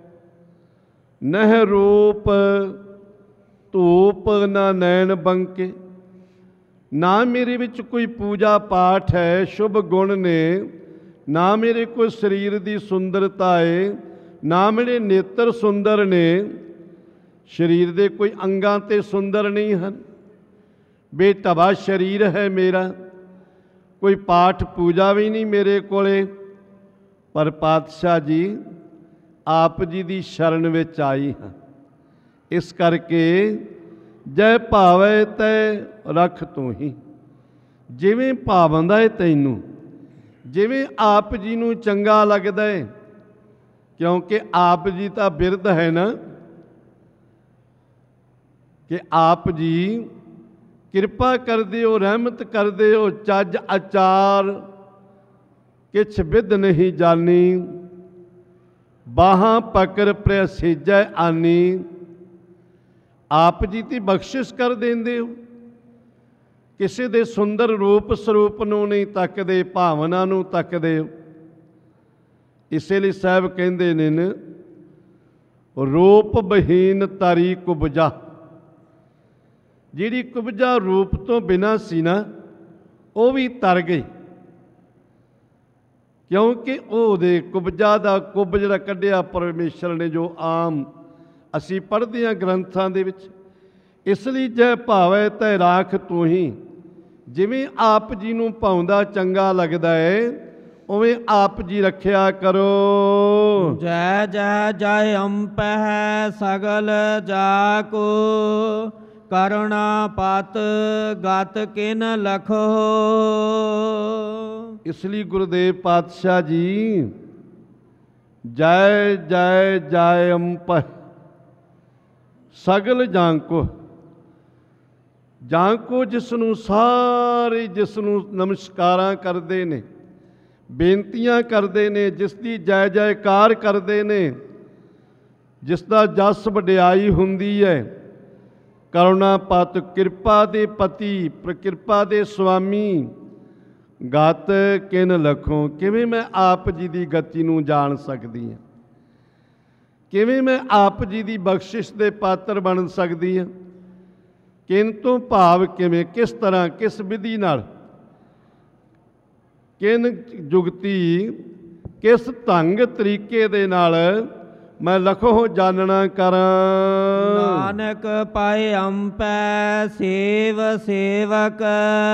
ਨਹਿ ਰੂਪ ਧੂਪ ਨਾ ਨੈਣ ਬੰਕੇ, ਨਾ ਮੇਰੇ ਵਿੱਚ ਕੋਈ ਪੂਜਾ ਪਾਠ ਹੈ, ਸ਼ੁਭ ਗੁਣ ਨੇ, ਨਾ ਮੇਰੇ ਕੋਈ ਸਰੀਰ ਦੀ ਸੁੰਦਰਤਾ ਹੈ, ਨਾ ਮੇਰੇ ਨੇਤਰ ਸੁੰਦਰ ਨੇ, ਸਰੀਰ ਦੇ ਕੋਈ ਅੰਗਾਂ ਤੇ ਸੁੰਦਰ ਨਹੀਂ ਹਨ। ਬੇਟਵਾ ਸਰੀਰ ਹੈ ਮੇਰਾ, ਕੋਈ ਪਾਠ ਪੂਜਾ ਵੀ ਨਹੀਂ ਮੇਰੇ ਕੋਲੇ, ਪਰ ਪਾਤਸ਼ਾਹ ਜੀ ਆਪ ਜੀ ਦੀ ਸ਼ਰਨ ਵਿੱਚ ਆਈ ਹਾਂ। ਇਸ ਕਰਕੇ ਜੈ ਭਾਵੈ ਤੈ ਰੱਖ ਤੂੰ ਹੀ, ਜਿਵੇਂ ਭਾਵੰਦਾ ਹੈ ਤੈਨੂੰ, ਜਿਵੇਂ ਆਪ ਜੀ ਨੂੰ ਚੰਗਾ ਲੱਗਦਾ ਹੈ, ਕਿਉਂਕਿ ਆਪ ਜੀ ਤਾਂ ਬਿਰਧ ਹੈ ਨਾ, ਕਿ ਆਪ ਜੀ ਕਿਰਪਾ ਕਰਦੇ ਹੋ, ਰਹਿਮਤ ਕਰਦੇ ਹੋ, ਚੱਜ ਆਚਾਰ ਕਿਛ ਵਿਧ ਨਹੀਂ ਜਾਣੀ, ਬਾਹਾਂ ਪਕੜ ਪ੍ਰਸਿਜੈ ਆਨੀ। ਆਪ ਜੀ ਦੀ ਬਖਸ਼ਿਸ਼ ਕਰ ਦਿੰਦੇ ਹੋ, ਕਿਸੇ ਦੇ ਸੁੰਦਰ ਰੂਪ ਸਰੂਪ ਨੂੰ ਨਹੀਂ ਤੱਕਦੇ, ਭਾਵਨਾ ਨੂੰ ਤੱਕਦੇ ਹੋ। ਇਸੇ ਲਈ ਸਾਹਿਬ ਕਹਿੰਦੇ ਨੇ ਰੂਪ ਬਹੀਨ ਤਾਰੀ ਕੁਬਜਾ, ਜਿਹੜੀ ਕੁਬਜਾ ਰੂਪ ਤੋਂ ਬਿਨਾਂ ਸੀ ਨਾ ਉਹ ਵੀ ਤਰ ਗਈ, ਕਿਉਂਕਿ ਉਹਦੇ ਕੁਬਜਾ ਦਾ ਕੁਬ ਜਿਹੜਾ ਕੱਢਿਆ ਪਰਮੇਸ਼ਰ ਨੇ, ਜੋ ਆਮ ਅਸੀਂ ਪੜ੍ਹਦੇ ਹਾਂ ਗ੍ਰੰਥਾਂ ਦੇ ਵਿੱਚ। ਇਸ ਲਈ ਜੈ ਭਾਵੈ ਤੈ ਰਾਖ ਤੂੰ ਹੀ, ਜਿਵੇਂ ਆਪ ਜੀ ਨੂੰ ਭਾਉਂਦਾ ਚੰਗਾ ਲੱਗਦਾ ਹੈ ਉਵੇਂ ਆਪ ਜੀ ਰੱਖਿਆ ਕਰੋ। ਜੈ ਜੈ ਜੈ ਅੰਪਹਿ ਸਗਲ ਜਾਕੋ, ਕਰੁਣਾ ਪਤ ਗਤ ਕਿਨ ਲਖੋ। ਇਸ ਲਈ ਗੁਰਦੇਵ ਪਾਤਸ਼ਾਹ ਜੀ ਜੈ ਜੈ ਜੈ ਅੰਪਹਿ ਸਗਲ ਜਾਂਕੋ, ਜਾਂਕੋ ਜਿਸ ਨੂੰ ਸਾਰੇ ਜਿਸ ਨੂੰ ਨਮਸਕਾਰਾਂ ਕਰਦੇ ਨੇ, ਬੇਨਤੀਆਂ ਕਰਦੇ ਨੇ, ਜਿਸ ਦੀ ਜੈ ਜੈਕਾਰ ਕਰਦੇ ਨੇ, ਜਿਸ ਦਾ ਜਸ ਵਡਿਆਈ ਹੁੰਦੀ ਹੈ। ਕਰੁਣਾ ਪਤ ਕਿਰਪਾ ਦੇ ਪਤੀ, ਕਿਰਪਾ ਦੇ ਸੁਆਮੀ, ਗਤ ਕਿਨ ਲਖੋਂ, ਕਿਵੇਂ ਮੈਂ ਆਪ ਜੀ ਦੀ ਗਤੀ ਨੂੰ ਜਾਣ ਸਕਦੀ ਹਾਂ, ਕਿਵੇਂ ਮੈਂ ਆਪ ਜੀ ਦੀ ਬਖਸ਼ਿਸ਼ ਦੇ ਪਾਤਰ ਬਣ ਸਕਦੀ ਹਾਂ। ਕਿੰਤੂ ਭਾਵ ਕਿਵੇਂ, ਕਿਸ ਤਰ੍ਹਾਂ, ਕਿਸ ਵਿਧੀ ਨਾਲ, ਕਿਨ ਜੁਗਤੀ, ਕਿਸ ਢੰਗ ਤਰੀਕੇ ਦੇ ਨਾਲ ਮੈਂ ਲਖੋ ਜਾਣਨਾ ਕਰਾਂ। ਨਾਨਕ ਪਾਏ ਅੰਪੈ ਸੇਵ ਸੇਵਕ,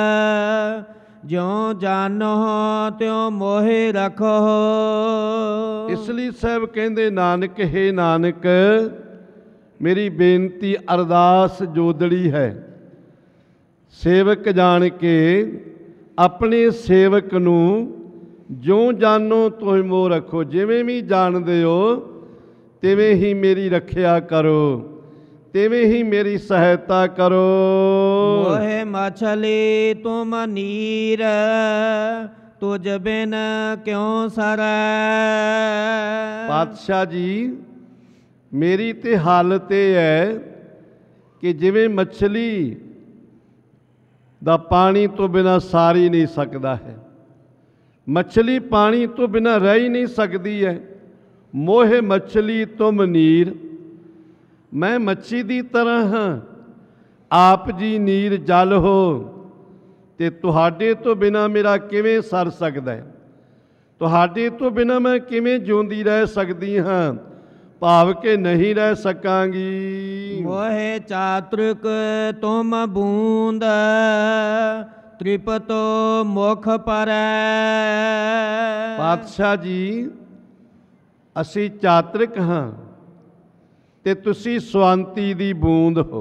ਜਿਉ ਜਾਨੋ ਤਿਉ ਮੋਹਿ ਰਖੋ। ਇਸ ਲਈ ਸਾਹਿਬ ਕਹਿੰਦੇ ਨਾਨਕ ਹੈ ਨਾਨਕ, ਮੇਰੀ ਬੇਨਤੀ ਅਰਦਾਸ ਜੋਦੜੀ ਹੈ, ਸੇਵਕ ਜਾਣ ਕੇ ਆਪਣੇ ਸੇਵਕ ਨੂੰ ਜਿਉਂ ਜਾਨੋ ਤੁਮ ਮੋਹ ਰੱਖੋ, ਜਿਵੇਂ ਵੀ ਜਾਣਦੇ ਹੋ ਤਿਵੇਂ ਹੀ ਮੇਰੀ ਰੱਖਿਆ ਕਰੋ, ਤਿਵੇਂ ਹੀ ਮੇਰੀ ਸਹਾਇਤਾ ਕਰੋ। ਮੋਹਿ ਮਛਲੀ ਤੁਮ ਨੀਰ, ਤੁਝ ਬਿਨ ਕਿਉ ਸਰੈ। ਪਾਤਸ਼ਾਹ ਜੀ ਮੇਰੀ ਤੇ ਹਾਲਤ ਇਹ ਹੈ ਕਿ ਜਿਵੇਂ ਮੱਛਲੀ ਦਾ ਪਾਣੀ ਤੋਂ ਬਿਨਾਂ ਸਾਰ ਹੀ ਨਹੀਂ ਸਕਦਾ ਹੈ, ਮੱਛਲੀ ਪਾਣੀ ਤੋਂ ਬਿਨਾਂ ਰਹਿ ਹੀ ਨਹੀਂ ਸਕਦੀ ਹੈ। ਮੋਹਿ ਮੱਛਲੀ ਤੁਮ ਨੀਰ, ਮੈਂ ਮੱਛੀ ਦੀ ਤਰ੍ਹਾਂ ਹਾਂ, ਆਪ ਜੀ ਨੀਰ ਜਲ ਹੋ, ਤੇ ਤੁਹਾਡੇ ਤੋਂ ਬਿਨਾਂ ਮੇਰਾ ਕਿਵੇਂ ਸਰ ਸਕਦਾ ਹੈ, ਤੁਹਾਡੇ ਤੋਂ ਬਿਨਾਂ ਮੈਂ ਕਿਵੇਂ ਜਿਉਂਦੀ ਰਹਿ ਸਕਦੀ ਹਾਂ, ਭਾਵ ਕਿ ਨਹੀਂ ਰਹਿ ਸਕਾਂਗੀ। ਮੋਹਿ ਚਾਤ੍ਰਿਕ ਤੁਮ ਬੂੰਦ, ਤ੍ਰਿਪਤੋ ਮੁਖ ਪਰੈ। ਪਾਤਸ਼ਾਹ ਜੀ ਅਸੀਂ ਚਾਤ੍ਰਿਕ ਹਾਂ ਤੇ ਤੁਸੀਂ ਸਵਾਂਤੀ ਦੀ ਬੂੰਦ ਹੋ।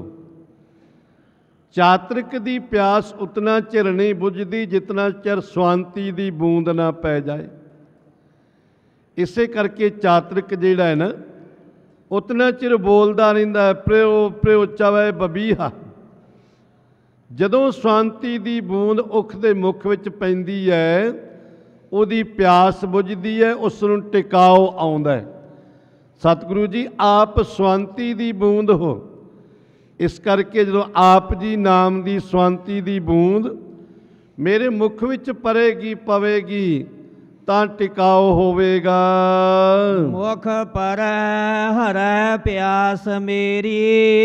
ਚਾਤ੍ਰਿਕ ਦੀ ਪਿਆਸ ਉਤਨਾ ਚਿਰ ਨਹੀਂ ਬੁਝਦੀ ਜਿਤਨਾ ਚਿਰ ਸਵਾਂਤੀ ਦੀ ਬੂੰਦ ਨਾ ਪੈ ਜਾਏ। ਇਸੇ ਕਰਕੇ ਚਾਤ੍ਰਿਕ ਜਿਹੜਾ ਹੈ ਨਾ ਉਤਨਾ ਚਿਰ ਬੋਲਦਾ ਰਹਿੰਦਾ, ਪ੍ਰਿਓ ਪ੍ਰਿਓ ਚਵੈ ਬਬੀਹਾ। ਜਦੋਂ ਸਵਾਂਤੀ ਦੀ ਬੂੰਦ ਉਖ ਦੇ ਮੁਖ ਵਿੱਚ ਪੈਂਦੀ ਹੈ ਉਹਦੀ ਪਿਆਸ ਬੁਝਦੀ ਹੈ, ਉਸ ਨੂੰ ਟਿਕਾਓ ਆਉਂਦਾ ਹੈ। ਸਤਿਗੁਰੂ ਜੀ ਆਪ ਸਵਾਂਤੀ ਦੀ ਬੂੰਦ ਹੋ। ਇਸ ਕਰਕੇ ਜਦੋਂ ਆਪ ਜੀ ਨਾਮ ਦੀ ਸਵਾਂਤੀ ਦੀ ਬੂੰਦ ਮੇਰੇ ਮੁਖ ਵਿੱਚ ਪਰੇਗੀ ਪਵੇਗੀ ਤਾਂ ਟਿਕਾਓ ਹੋਵੇਗਾ। ਮੁਖ ਪਰੈ ਹਰੈ ਪਿਆਸ ਮੇਰੀ,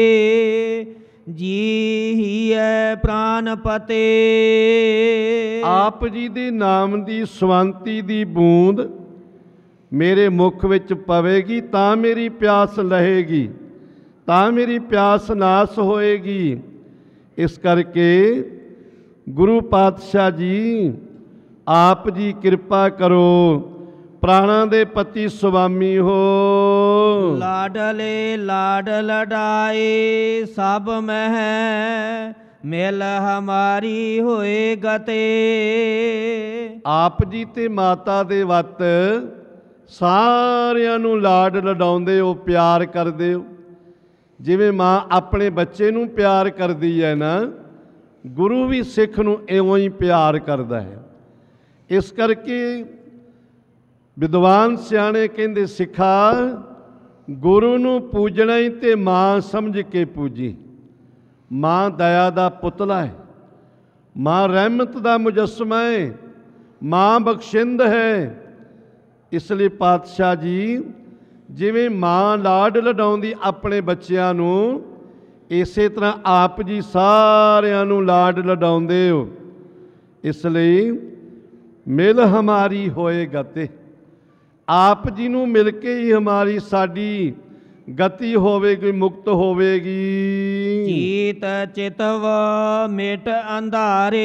ਜੀ ਹੀਐ ਪ੍ਰਾਨ ਪਤੇ। ਆਪ ਜੀ ਦੇ ਨਾਮ ਦੀ ਸਵਾਂਤੀ ਦੀ ਬੂੰਦ ਮੇਰੇ ਮੁਖ ਵਿੱਚ ਪਵੇਗੀ ਤਾਂ ਮੇਰੀ ਪਿਆਸ ਲਹੇਗੀ, ਤਾਂ ਮੇਰੀ ਪਿਆਸ ਨਾਸ ਹੋਏਗੀ। ਇਸ ਕਰਕੇ ਗੁਰੂ ਪਾਤਸ਼ਾਹ ਜੀ ਆਪ ਜੀ ਕਿਰਪਾ ਕਰੋ, ਪ੍ਰਾਣਾਂ ਦੇ ਪਤੀ ਸੁਆਮੀ ਹੋ। ਲਾਡਲੇ ਲਾਡ ਲਡਾਏ ਸਭ ਮਹਿ ਮਿਲ ਹਮਾਰੀ ਹੋਏ ਗਤੇ। ਆਪ ਜੀ ਤੇ ਮਾਤਾ ਦੇ ਵੱਤ ਸਾਰਿਆਂ ਨੂੰ ਲਾਡ ਲਡਾਉਂਦੇ ਹੋ, ਪਿਆਰ ਕਰਦੇ ਹੋ। ਜਿਵੇਂ ਮਾਂ ਆਪਣੇ ਬੱਚੇ ਨੂੰ ਪਿਆਰ ਕਰਦੀ ਹੈ ਨਾ, ਗੁਰੂ ਵੀ ਸਿੱਖ ਨੂੰ ਇਉਂ ਹੀ ਪਿਆਰ ਕਰਦਾ ਹੈ। ਇਸ ਕਰਕੇ ਵਿਦਵਾਨ ਸਿਆਣੇ ਕਹਿੰਦੇ, ਸਿੱਖਾ ਗੁਰੂ ਨੂੰ ਪੂਜਣਾ ਹੀ ਤੇ ਮਾਂ ਸਮਝ ਕੇ ਪੂਜੀ। ਮਾਂ ਦਇਆ ਦਾ ਪੁਤਲਾ ਹੈ, ਮਾਂ ਰਹਿਮਤ ਦਾ ਮੁਜੱਸਮਾ ਹੈ, ਮਾਂ ਬਖਸ਼ਿੰਦ ਹੈ। ਇਸ ਲਈ ਪਾਤਸ਼ਾਹ ਜੀ ਜਿਵੇਂ ਮਾਂ ਲਾਡ ਲਡਾਉਂਦੀ ਆਪਣੇ ਬੱਚਿਆਂ ਨੂੰ, ਇਸੇ ਤਰ੍ਹਾਂ ਆਪ ਜੀ ਸਾਰਿਆਂ ਨੂੰ ਲਾਡ ਲਡਾਉਂਦੇ ਹੋ। ਇਸ ਲਈ ਮਿਲ ਹਮਾਰੀ ਹੋਏ ਗਤੇ, ਆਪ ਜੀ ਨੂੰ ਮਿਲ ਕੇ ਹੀ ਹਮਾਰੀ ਸਾਡੀ ਗਤੀ ਹੋਵੇਗੀ, ਮੁਕਤ ਹੋਵੇਗੀ। ਚੀਤ ਚਿਤਵ ਮਿਟ ਅੰਧਾਰੇ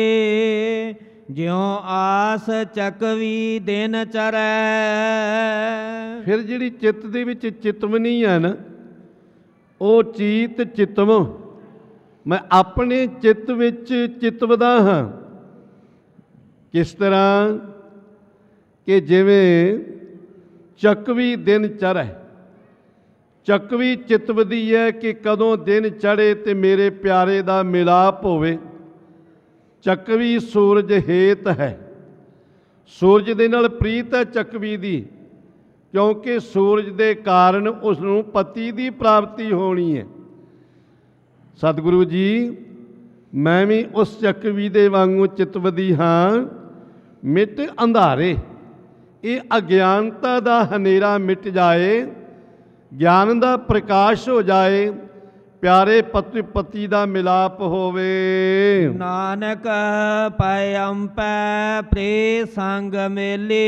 ਜਿਉ ਆਸ ਚੱਕਵੀ ਦਿਨ ਚਰੈ। ਫਿਰ ਜਿਹੜੀ ਚਿੱਤ ਦੇ ਵਿੱਚ ਚਿਤਵਨੀ ਹੈ ਨਾ, ਉਹ ਚੀਤ ਚਿਤਵ, ਮੈਂ ਆਪਣੇ ਚਿੱਤ ਵਿੱਚ ਚਿਤਵਦਾ ਹਾਂ। ਕਿਸ ਤਰ੍ਹਾਂ ਕਿ ਜਿਵੇਂ ਚੱਕਵੀ ਦਿਨ ਚੜ੍ਹੈ, ਚੱਕਵੀ ਚਿਤਵਦੀ ਹੈ ਕਿ ਕਦੋਂ ਦਿਨ ਚੜ੍ਹੇ ਤੇ ਮੇਰੇ ਪਿਆਰੇ ਦਾ ਮਿਲਾਪ ਹੋਵੇ। ਚੱਕਵੀ ਸੂਰਜ ਹੇਤ ਹੈ, ਸੂਰਜ ਦੇ ਨਾਲ ਪ੍ਰੀਤ ਹੈ ਚੱਕਵੀ ਦੀ, ਕਿਉਂਕਿ ਸੂਰਜ ਦੇ ਕਾਰਨ ਉਸ ਨੂੰ ਪਤੀ ਦੀ ਪ੍ਰਾਪਤੀ ਹੋਣੀ ਹੈ। ਸਤਿਗੁਰੂ ਜੀ, ਮੈਂ ਵੀ ਉਸ ਚੱਕਵੀ ਦੇ ਵਾਂਗੂ ਚਿਤਵਦੀ ਹਾਂ। ਮਿਟ ਅੰਧਾਰੇ, ਇਹ ਅਗਿਆਨਤਾ ਦਾ ਹਨੇਰਾ ਮਿਟ ਜਾਏ, ਗਿਆਨ ਦਾ ਪ੍ਰਕਾਸ਼ ਹੋ ਜਾਏ, ਪਿਆਰੇ ਪਤੀ ਪਤੀ ਦਾ ਮਿਲਾਪ ਹੋਵੇ। ਨਾਨਕ ਪਇੰਪੈ ਪ੍ਰੇ ਸੰਗ ਮੇਲੇ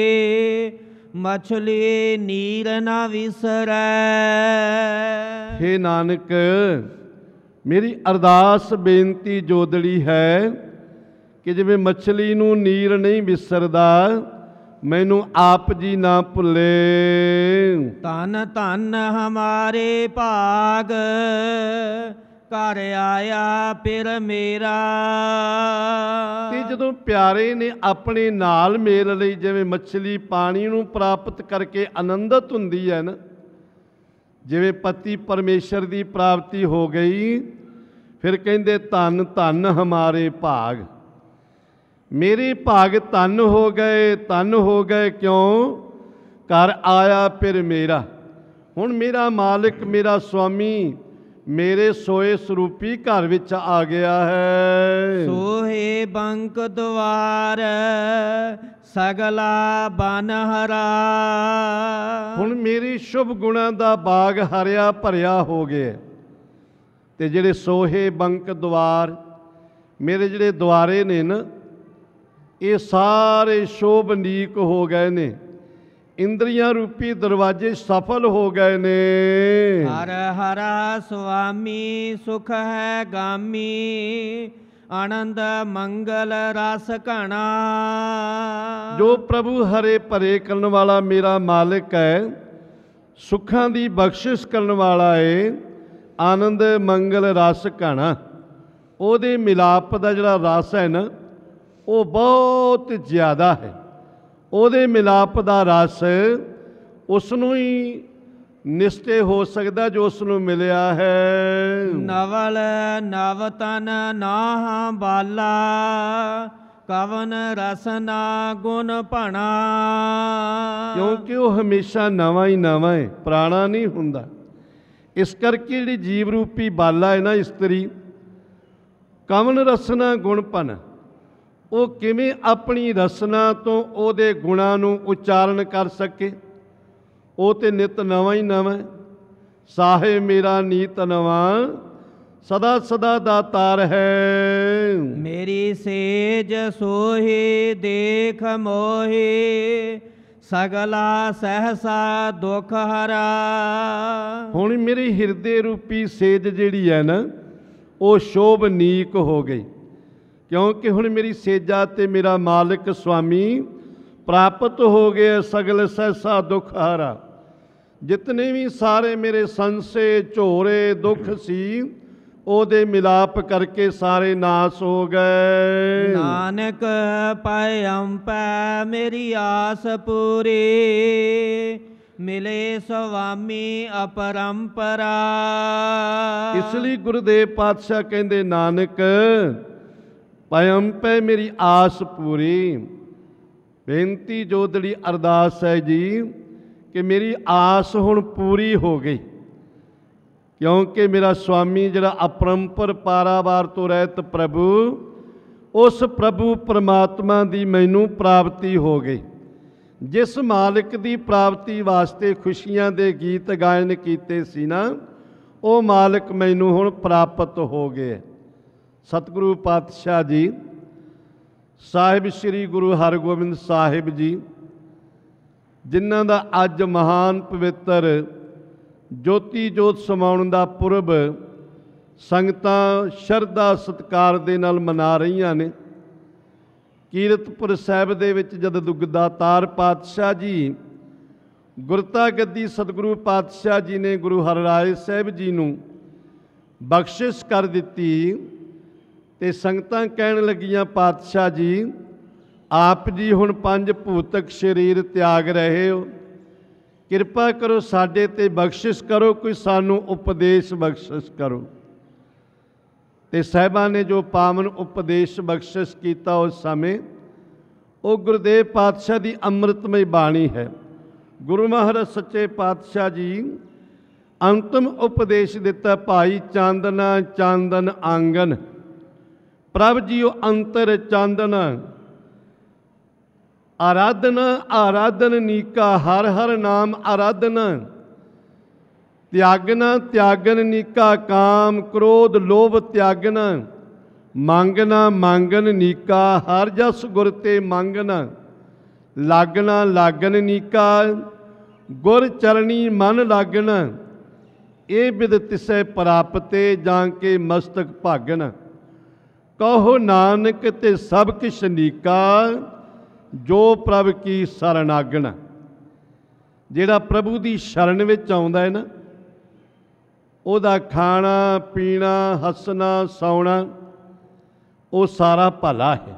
ਮਛਲੀ ਨੀਰ ਨਾ ਵਿਸਰੈ। ਹੇ ਨਾਨਕ, ਮੇਰੀ ਅਰਦਾਸ ਬੇਨਤੀ ਜੋਦੜੀ ਹੈ ਕਿ ਜਿਵੇਂ ਮੱਛਲੀ ਨੂੰ ਨੀਰ ਨਹੀਂ ਵਿਸਰਦਾ, ਮੈਨੂੰ ਆਪ ਜੀ ਨਾ ਭੁੱਲੇ। ਧੰਨ ਧੰਨ ਹਮਾਰੇ ਭਾਗ ਘਰ ਆਇਆ ਫਿਰ ਮੇਰਾ। ਤੇ ਜਦੋਂ ਪਿਆਰੇ ਨੇ ਆਪਣੇ ਨਾਲ ਮੇਲ ਲਈ, ਜਿਵੇਂ ਮੱਛਲੀ ਪਾਣੀ ਨੂੰ ਪ੍ਰਾਪਤ ਕਰਕੇ ਆਨੰਦਿਤ ਹੁੰਦੀ ਹੈ ਨਾ, ਜਿਵੇਂ ਪਤੀ ਪਰਮੇਸ਼ਰ ਦੀ ਪ੍ਰਾਪਤੀ ਹੋ ਗਈ, ਫਿਰ ਕਹਿੰਦੇ ਧੰਨ ਧੰਨ ਹਮਾਰੇ ਭਾਗ, ਮੇਰੇ ਭਾਗ ਧੰਨ ਹੋ ਗਏ, ਧੰਨ ਹੋ ਗਏ। ਕਿਉਂ? ਘਰ ਆਇਆ ਫਿਰ ਮੇਰਾ। ਹੁਣ ਮੇਰਾ ਮਾਲਿਕ, ਮੇਰਾ ਸੁਆਮੀ ਮੇਰੇ ਸੋਏ ਸਰੂਪੀ ਘਰ ਵਿੱਚ ਆ ਗਿਆ ਹੈ। ਸੋਹੇ ਬੰਕ ਦੁਆਰ ਸਗਲਾ ਬਨ ਹਰਾ। ਹੁਣ ਮੇਰੀ ਸ਼ੁਭ ਗੁਣਾਂ ਦਾ ਬਾਗ ਹਰਿਆ ਭਰਿਆ ਹੋ ਗਿਆ। ਤੇ ਜਿਹੜੇ ਸੋਹੇ ਬੰਕ ਦੁਆਰ, ਮੇਰੇ ਜਿਹੜੇ ਦੁਆਰੇ ਨੇ ਨਾ, ਇਹ ਸਾਰੇ ਸ਼ੋਭਨੀਕ ਹੋ ਗਏ ਨੇ। ਇੰਦਰੀਆਂ ਰੂਪੀ ਦਰਵਾਜ਼ੇ ਸਫਲ ਹੋ ਗਏ ਨੇ। ਹਰ ਹਰਾ ਸੁਆਮੀ ਸੁਖ ਹੈ ਗਾਮੀ ਆਨੰਦ ਮੰਗਲ ਰਸ ਘਣਾ। ਜੋ ਪ੍ਰਭੂ ਹਰੇ ਭਰੇ ਕਰਨ ਵਾਲਾ ਮੇਰਾ ਮਾਲਿਕ ਹੈ, ਸੁੱਖਾਂ ਦੀ ਬਖਸ਼ਿਸ਼ ਕਰਨ ਵਾਲਾ ਹੈ, ਆਨੰਦ ਮੰਗਲ ਰਸ ਘਣਾ। ਉਹਦੇ ਮਿਲਾਪ ਦਾ ਜਿਹੜਾ ਰਸ ਹੈ ਨਾ, ਉਹ ਬਹੁਤ ਜ਼ਿਆਦਾ ਹੈ। ਉਹਦੇ ਮਿਲਾਪ ਦਾ ਰਸ ਉਸ ਨੂੰ ਹੀ ਨਿਸ਼ਚੇ ਹੋ ਸਕਦਾ ਜੋ ਉਸ ਨੂੰ ਮਿਲਿਆ ਹੈ। ਨਵਲ ਨਵ ਤਨ ਨਾਹ ਬਾਲਾ ਕਵਨ ਰਸਨਾ ਗੁਣ ਭਣਾ। ਕਿਉਂਕਿ ਉਹ ਹਮੇਸ਼ਾ ਨਵਾਂ ਹੀ ਨਵਾਂ ਹੈ, ਪੁਰਾਣਾ ਨਹੀਂ ਹੁੰਦਾ। ਇਸ ਕਰਕੇ ਜਿਹੜੀ ਜੀਵ ਰੂਪੀ ਬਾਲਾ ਹੈ ਨਾ ਇਸਤਰੀ, ਕਵਨ ਰਸਨਾ ਗੁਣ ਭਣਾ, ਉਹ ਕਿਵੇਂ ਆਪਣੀ ਰਸਨਾ ਤੋਂ ਉਹਦੇ ਗੁਣਾਂ ਨੂੰ ਉਚਾਰਨ ਕਰ ਸਕੇ। ਉਹ ਤੇ ਨਿਤ ਨਵਾਂ ਹੀ ਨਵਾਂ। ਸਾਹਿਬ ਮੇਰਾ ਨੀਤ ਨਵਾਂ, ਸਦਾ ਸਦਾ ਦਾਤਾਰ ਹੈ। ਮੇਰੀ ਸੇਜ ਸੋਹੇ ਦੇਖ ਮੋਹੇ ਸਗਲਾ ਸਹਸਾ ਦੁਖ ਹਰਾ। ਹੁਣ ਮੇਰੀ ਹਿਰਦੇ ਰੂਪੀ ਸੇਜ ਜਿਹੜੀ ਹੈ ਨਾ, ਉਹ ਸ਼ੋਭਨੀਕ ਹੋ ਗਈ। ਕਿਉਂਕਿ ਹੁਣ ਮੇਰੀ ਸੇਜਾ ਤੇ ਮੇਰਾ ਮਾਲਿਕ ਸੁਆਮੀ ਪ੍ਰਾਪਤ ਹੋ ਗਏ ਸਗਲ ਸਹਿਸਾ ਦੁਖ ਹਾਰਾ। ਜਿਤਨੇ ਵੀ ਸਾਰੇ ਮੇਰੇ ਸੰਸੇ ਝੋਰੇ ਦੁੱਖ ਸੀ ਉਹਦੇ ਮਿਲਾਪ ਕਰਕੇ ਸਾਰੇ ਨਾਸ ਹੋ ਗਏ। ਨਾਨਕ ਪਾਇ ਅੰਪੈ ਮੇਰੀ ਆਸ ਪੂਰੀ, ਮਿਲੇ ਸੁਆਮੀ ਅਪਰੰਪਰਾ। ਇਸ ਲਈ ਗੁਰਦੇਵ ਪਾਤਸ਼ਾਹ ਕਹਿੰਦੇ ਨਾਨਕ ਪਇਮ ਪੈ ਮੇਰੀ ਆਸ ਪੂਰੀ। ਬੇਨਤੀ ਜੋਦੜੀ ਅਰਦਾਸ ਹੈ ਜੀ ਕਿ ਮੇਰੀ ਆਸ ਹੁਣ ਪੂਰੀ ਹੋ ਗਈ, ਕਿਉਂਕਿ ਮੇਰਾ ਸੁਆਮੀ ਜਿਹੜਾ ਅਪਰੰਪਰ ਪਾਰਾਵਾਰ ਤੋਂ ਰਹਿਤ ਪ੍ਰਭੂ, ਉਸ ਪ੍ਰਭੂ ਪਰਮਾਤਮਾ ਦੀ ਮੈਨੂੰ ਪ੍ਰਾਪਤੀ ਹੋ ਗਈ। ਜਿਸ ਮਾਲਕ ਦੀ ਪ੍ਰਾਪਤੀ ਵਾਸਤੇ ਖੁਸ਼ੀਆਂ ਦੇ ਗੀਤ ਗਾਇਨ ਕੀਤੇ ਸੀ ਨਾ, ਉਹ ਮਾਲਕ ਮੈਨੂੰ ਹੁਣ ਪ੍ਰਾਪਤ ਹੋ ਗਏ। ਸਤਿਗੁਰੂ ਪਾਤਸ਼ਾਹ ਜੀ ਸਾਹਿਬ ਸ੍ਰੀ ਗੁਰੂ ਹਰਗੋਬਿੰਦ ਸਾਹਿਬ ਜੀ, ਜਿਨ੍ਹਾਂ ਦਾ ਅੱਜ ਮਹਾਨ ਪਵਿੱਤਰ ਜੋਤੀ ਜੋਤ ਸਮਾਉਣ ਦਾ ਪੁਰਬ ਸੰਗਤਾਂ ਸ਼ਰਧਾ ਸਤਿਕਾਰ ਦੇ ਨਾਲ ਮਨਾ ਰਹੀਆਂ ਨੇ। ਕੀਰਤਪੁਰ ਸਾਹਿਬ ਦੇ ਵਿੱਚ ਜਦ ਦੁਗਦਾਤਾਰ ਪਾਤਸ਼ਾਹ ਜੀ ਗੁਰਤਾ ਗੱਦੀ ਸਤਿਗੁਰੂ ਪਾਤਸ਼ਾਹ ਜੀ ਨੇ ਗੁਰੂ ਹਰਿਰਾਏ ਸਾਹਿਬ ਜੀ ਨੂੰ ਬਖਸ਼ਿਸ਼ ਕਰ ਦਿੱਤੀ ਤੇ ਸੰਗਤਾਂ ਕਹਿਣ ਲੱਗੀਆਂ, ਪਾਤਸ਼ਾਹ ਜੀ ਆਪ ਜੀ ਹੁਣ ਪੰਜ ਭੂਤਕ ਸਰੀਰ ਤਿਆਗ ਰਹੇ ਹੋ, ਕਿਰਪਾ ਕਰੋ ਸਾਡੇ ਤੇ ਬਖਸ਼ਿਸ਼ ਕਰੋ, ਕੋਈ ਸਾਨੂੰ ਉਪਦੇਸ਼ ਬਖਸ਼ਿਸ਼ ਕਰੋ। ਤੇ ਸਾਹਿਬਾਂ ਨੇ ਜੋ ਪਾਵਨ ਉਪਦੇਸ਼ ਬਖਸ਼ਿਸ਼ ਕੀਤਾ ਉਸ ਸਮੇਂ, ਉਹ ਗੁਰਦੇਵ ਪਾਤਸ਼ਾਹ ਦੀ ਅੰਮ੍ਰਿਤਮਈ ਬਾਣੀ ਹੈ। ਗੁਰੂ ਮਹਾਰਾਜ ਸੱਚੇ ਪਾਤਸ਼ਾਹ ਜੀ ਅੰਤਮ ਉਪਦੇਸ਼ ਦਿੱਤਾ, ਭਾਈ ਚਾਂਦਨਾ ਚਾਂਦਨ ਆਂਗਨ ਪ੍ਰਭ ਜੀਓ ਅੰਤਰ ਚਾਂਦਨਾ, ਆਰਾਧਨਾ ਆਰਾਧਨ ਨੀਕਾ ਹਰ ਹਰ ਨਾਮ ਆਰਾਧਨਾ, ਤਿਆਗਨਾ ਤਿਆਗਨ ਨੀਕਾ ਕਾਮ ਕ੍ਰੋਧ ਲੋਭ ਤਿਆਗਨਾ, ਮੰਗਨਾ ਮੰਗਨ ਨੀਕਾ ਹਰ ਜਸ ਗੁਰ ਤੇ ਮੰਗਨਾ, ਲਾਗਣਾ ਲਾਗਨ ਨੀਕਾ ਗੁਰ ਚਰਣੀ ਮਨ ਲਾਗਣਾ, ਇਹ ਬਿਦ ਤਿਸੈ ਪ੍ਰਾਪਤੇ ਜਾਂ ਕੇ ਮਸਤਕ ਭਾਗਨ, ਕਹੋ ਨਾਨਕ ਤੇ ਸਭ ਕਿਛ ਨੀਕਾ ਜੋ ਪ੍ਰਭ ਕੀ ਸਰਨਾਗਣ। ਜਿਹੜਾ ਪ੍ਰਭੂ ਦੀ ਸ਼ਰਨ ਵਿੱਚ ਆਉਂਦਾ ਹੈ ਨਾ, ਉਹਦਾ ਖਾਣਾ ਪੀਣਾ ਹੱਸਣਾ ਸੌਣਾ ਉਹ ਸਾਰਾ ਭਲਾ ਹੈ।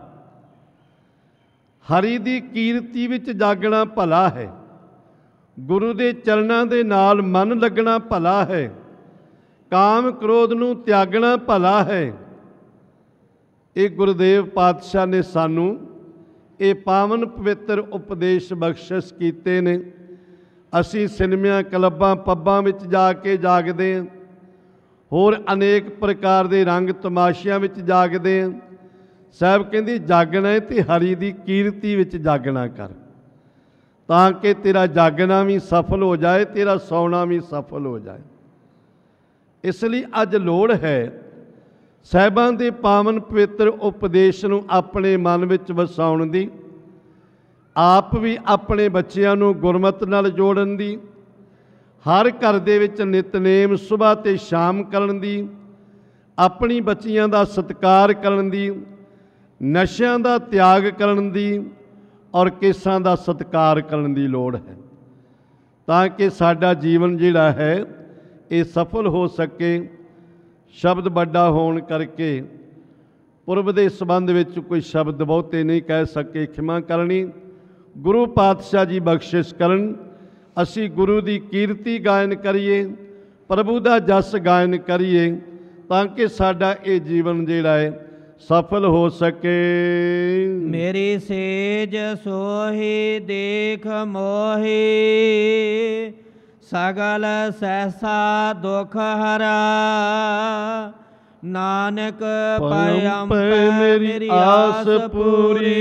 ਹਰੀ ਦੀ ਕੀਰਤੀ ਵਿੱਚ ਜਾਗਣਾ ਭਲਾ ਹੈ, ਗੁਰੂ ਦੇ ਚਰਨਾਂ ਦੇ ਨਾਲ ਮਨ ਲੱਗਣਾ ਭਲਾ ਹੈ, ਕਾਮ ਕ੍ਰੋਧ ਨੂੰ ਤਿਆਗਣਾ ਭਲਾ ਹੈ। ਇਹ ਗੁਰਦੇਵ ਪਾਤਸ਼ਾਹ ਨੇ ਸਾਨੂੰ ਇਹ ਪਾਵਨ ਪਵਿੱਤਰ ਉਪਦੇਸ਼ ਬਖਸ਼ਿਸ਼ ਕੀਤੇ ਨੇ। ਅਸੀਂ ਸਿਨੇਮਿਆਂ ਕਲੱਬਾਂ ਪੱਬਾਂ ਵਿੱਚ ਜਾ ਕੇ ਜਾਗਦੇ ਹਾਂ, ਹੋਰ ਅਨੇਕ ਪ੍ਰਕਾਰ ਦੇ ਰੰਗ ਤਮਾਸ਼ਿਆਂ ਵਿੱਚ ਜਾਗਦੇ ਹਾਂ। ਸਾਹਿਬ ਕਹਿੰਦੀ ਜਾਗਣਾ ਹੈ ਤੇ ਹਰੀ ਦੀ ਕੀਰਤੀ ਵਿੱਚ ਜਾਗਣਾ ਕਰ, ਤਾਂ ਕਿ ਤੇਰਾ ਜਾਗਣਾ ਵੀ ਸਫਲ ਹੋ ਜਾਏ, ਤੇਰਾ ਸੌਣਾ ਵੀ ਸਫਲ ਹੋ ਜਾਏ। ਇਸ ਲਈ ਅੱਜ ਲੋੜ ਹੈ ਸਾਹਿਬਾਂ ਦੇ ਪਾਵਨ ਪਵਿੱਤਰ ਉਪਦੇਸ਼ ਨੂੰ ਆਪਣੇ ਮਨ ਵਿੱਚ ਵਸਾਉਣ ਦੀ, ਆਪ ਵੀ ਆਪਣੇ ਬੱਚਿਆਂ ਨੂੰ ਗੁਰਮਤਿ ਨਾਲ ਜੋੜਨ ਦੀ, ਹਰ ਘਰ ਦੇ ਵਿੱਚ ਨਿਤਨੇਮ ਸੁਬਾਹ ਤੇ ਸ਼ਾਮ ਕਰਨ ਦੀ, ਆਪਣੀ ਬੱਚੀਆਂ ਦਾ ਸਤਿਕਾਰ ਕਰਨ ਦੀ, ਨਸ਼ਿਆਂ ਦਾ ਤਿਆਗ ਕਰਨ ਦੀ ਔਰ ਕੇਸਾਂ ਦਾ ਸਤਿਕਾਰ ਕਰਨ ਦੀ ਲੋੜ ਹੈ, ਤਾਂ ਕਿ ਸਾਡਾ ਜੀਵਨ ਜਿਹੜਾ ਹੈ ਇਹ ਸਫਲ ਹੋ ਸਕੇ। ਸ਼ਬਦ ਵੱਡਾ ਹੋਣ ਕਰਕੇ ਪੁਰਬ ਦੇ ਸੰਬੰਧ ਵਿੱਚ ਕੋਈ ਸ਼ਬਦ ਬਹੁਤੇ ਨਹੀਂ ਕਹਿ ਸਕੇ, ਖਿਮਾ ਕਰਨੀ। ਗੁਰੂ ਪਾਤਸ਼ਾਹ ਜੀ ਬਖਸ਼ਿਸ਼ ਕਰਨ, ਅਸੀਂ ਗੁਰੂ ਦੀ ਕੀਰਤੀ ਗਾਇਨ ਕਰੀਏ, ਪ੍ਰਭੂ ਦਾ ਜਸ ਗਾਇਨ ਕਰੀਏ, ਤਾਂ ਕਿ ਸਾਡਾ ਇਹ ਜੀਵਨ ਜਿਹੜਾ ਹੈ ਸਫਲ ਹੋ ਸਕੇ। ਮੇਰੀ ਸੇਜ ਸੋਹੀ ਦੇਖ ਮੋਹੀ, ਸਗਲ ਸਹਿਸਾ ਦੁਖ ਹਰਾ, ਨਾਨਕ ਪਇਮ ਮੇਰੀ ਆਸ ਪੂਰੀ,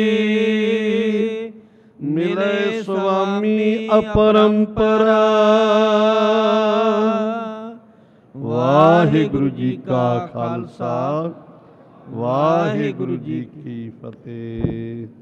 ਮਿਲੇ ਸੁਆਮੀ ਅਪਰੰਪਰਾ। ਵਾਹਿਗੁਰੂ ਜੀ ਕਾ ਖਾਲਸਾ, ਵਾਹਿਗੁਰੂ ਜੀ ਕੀ ਫਤਿਹ।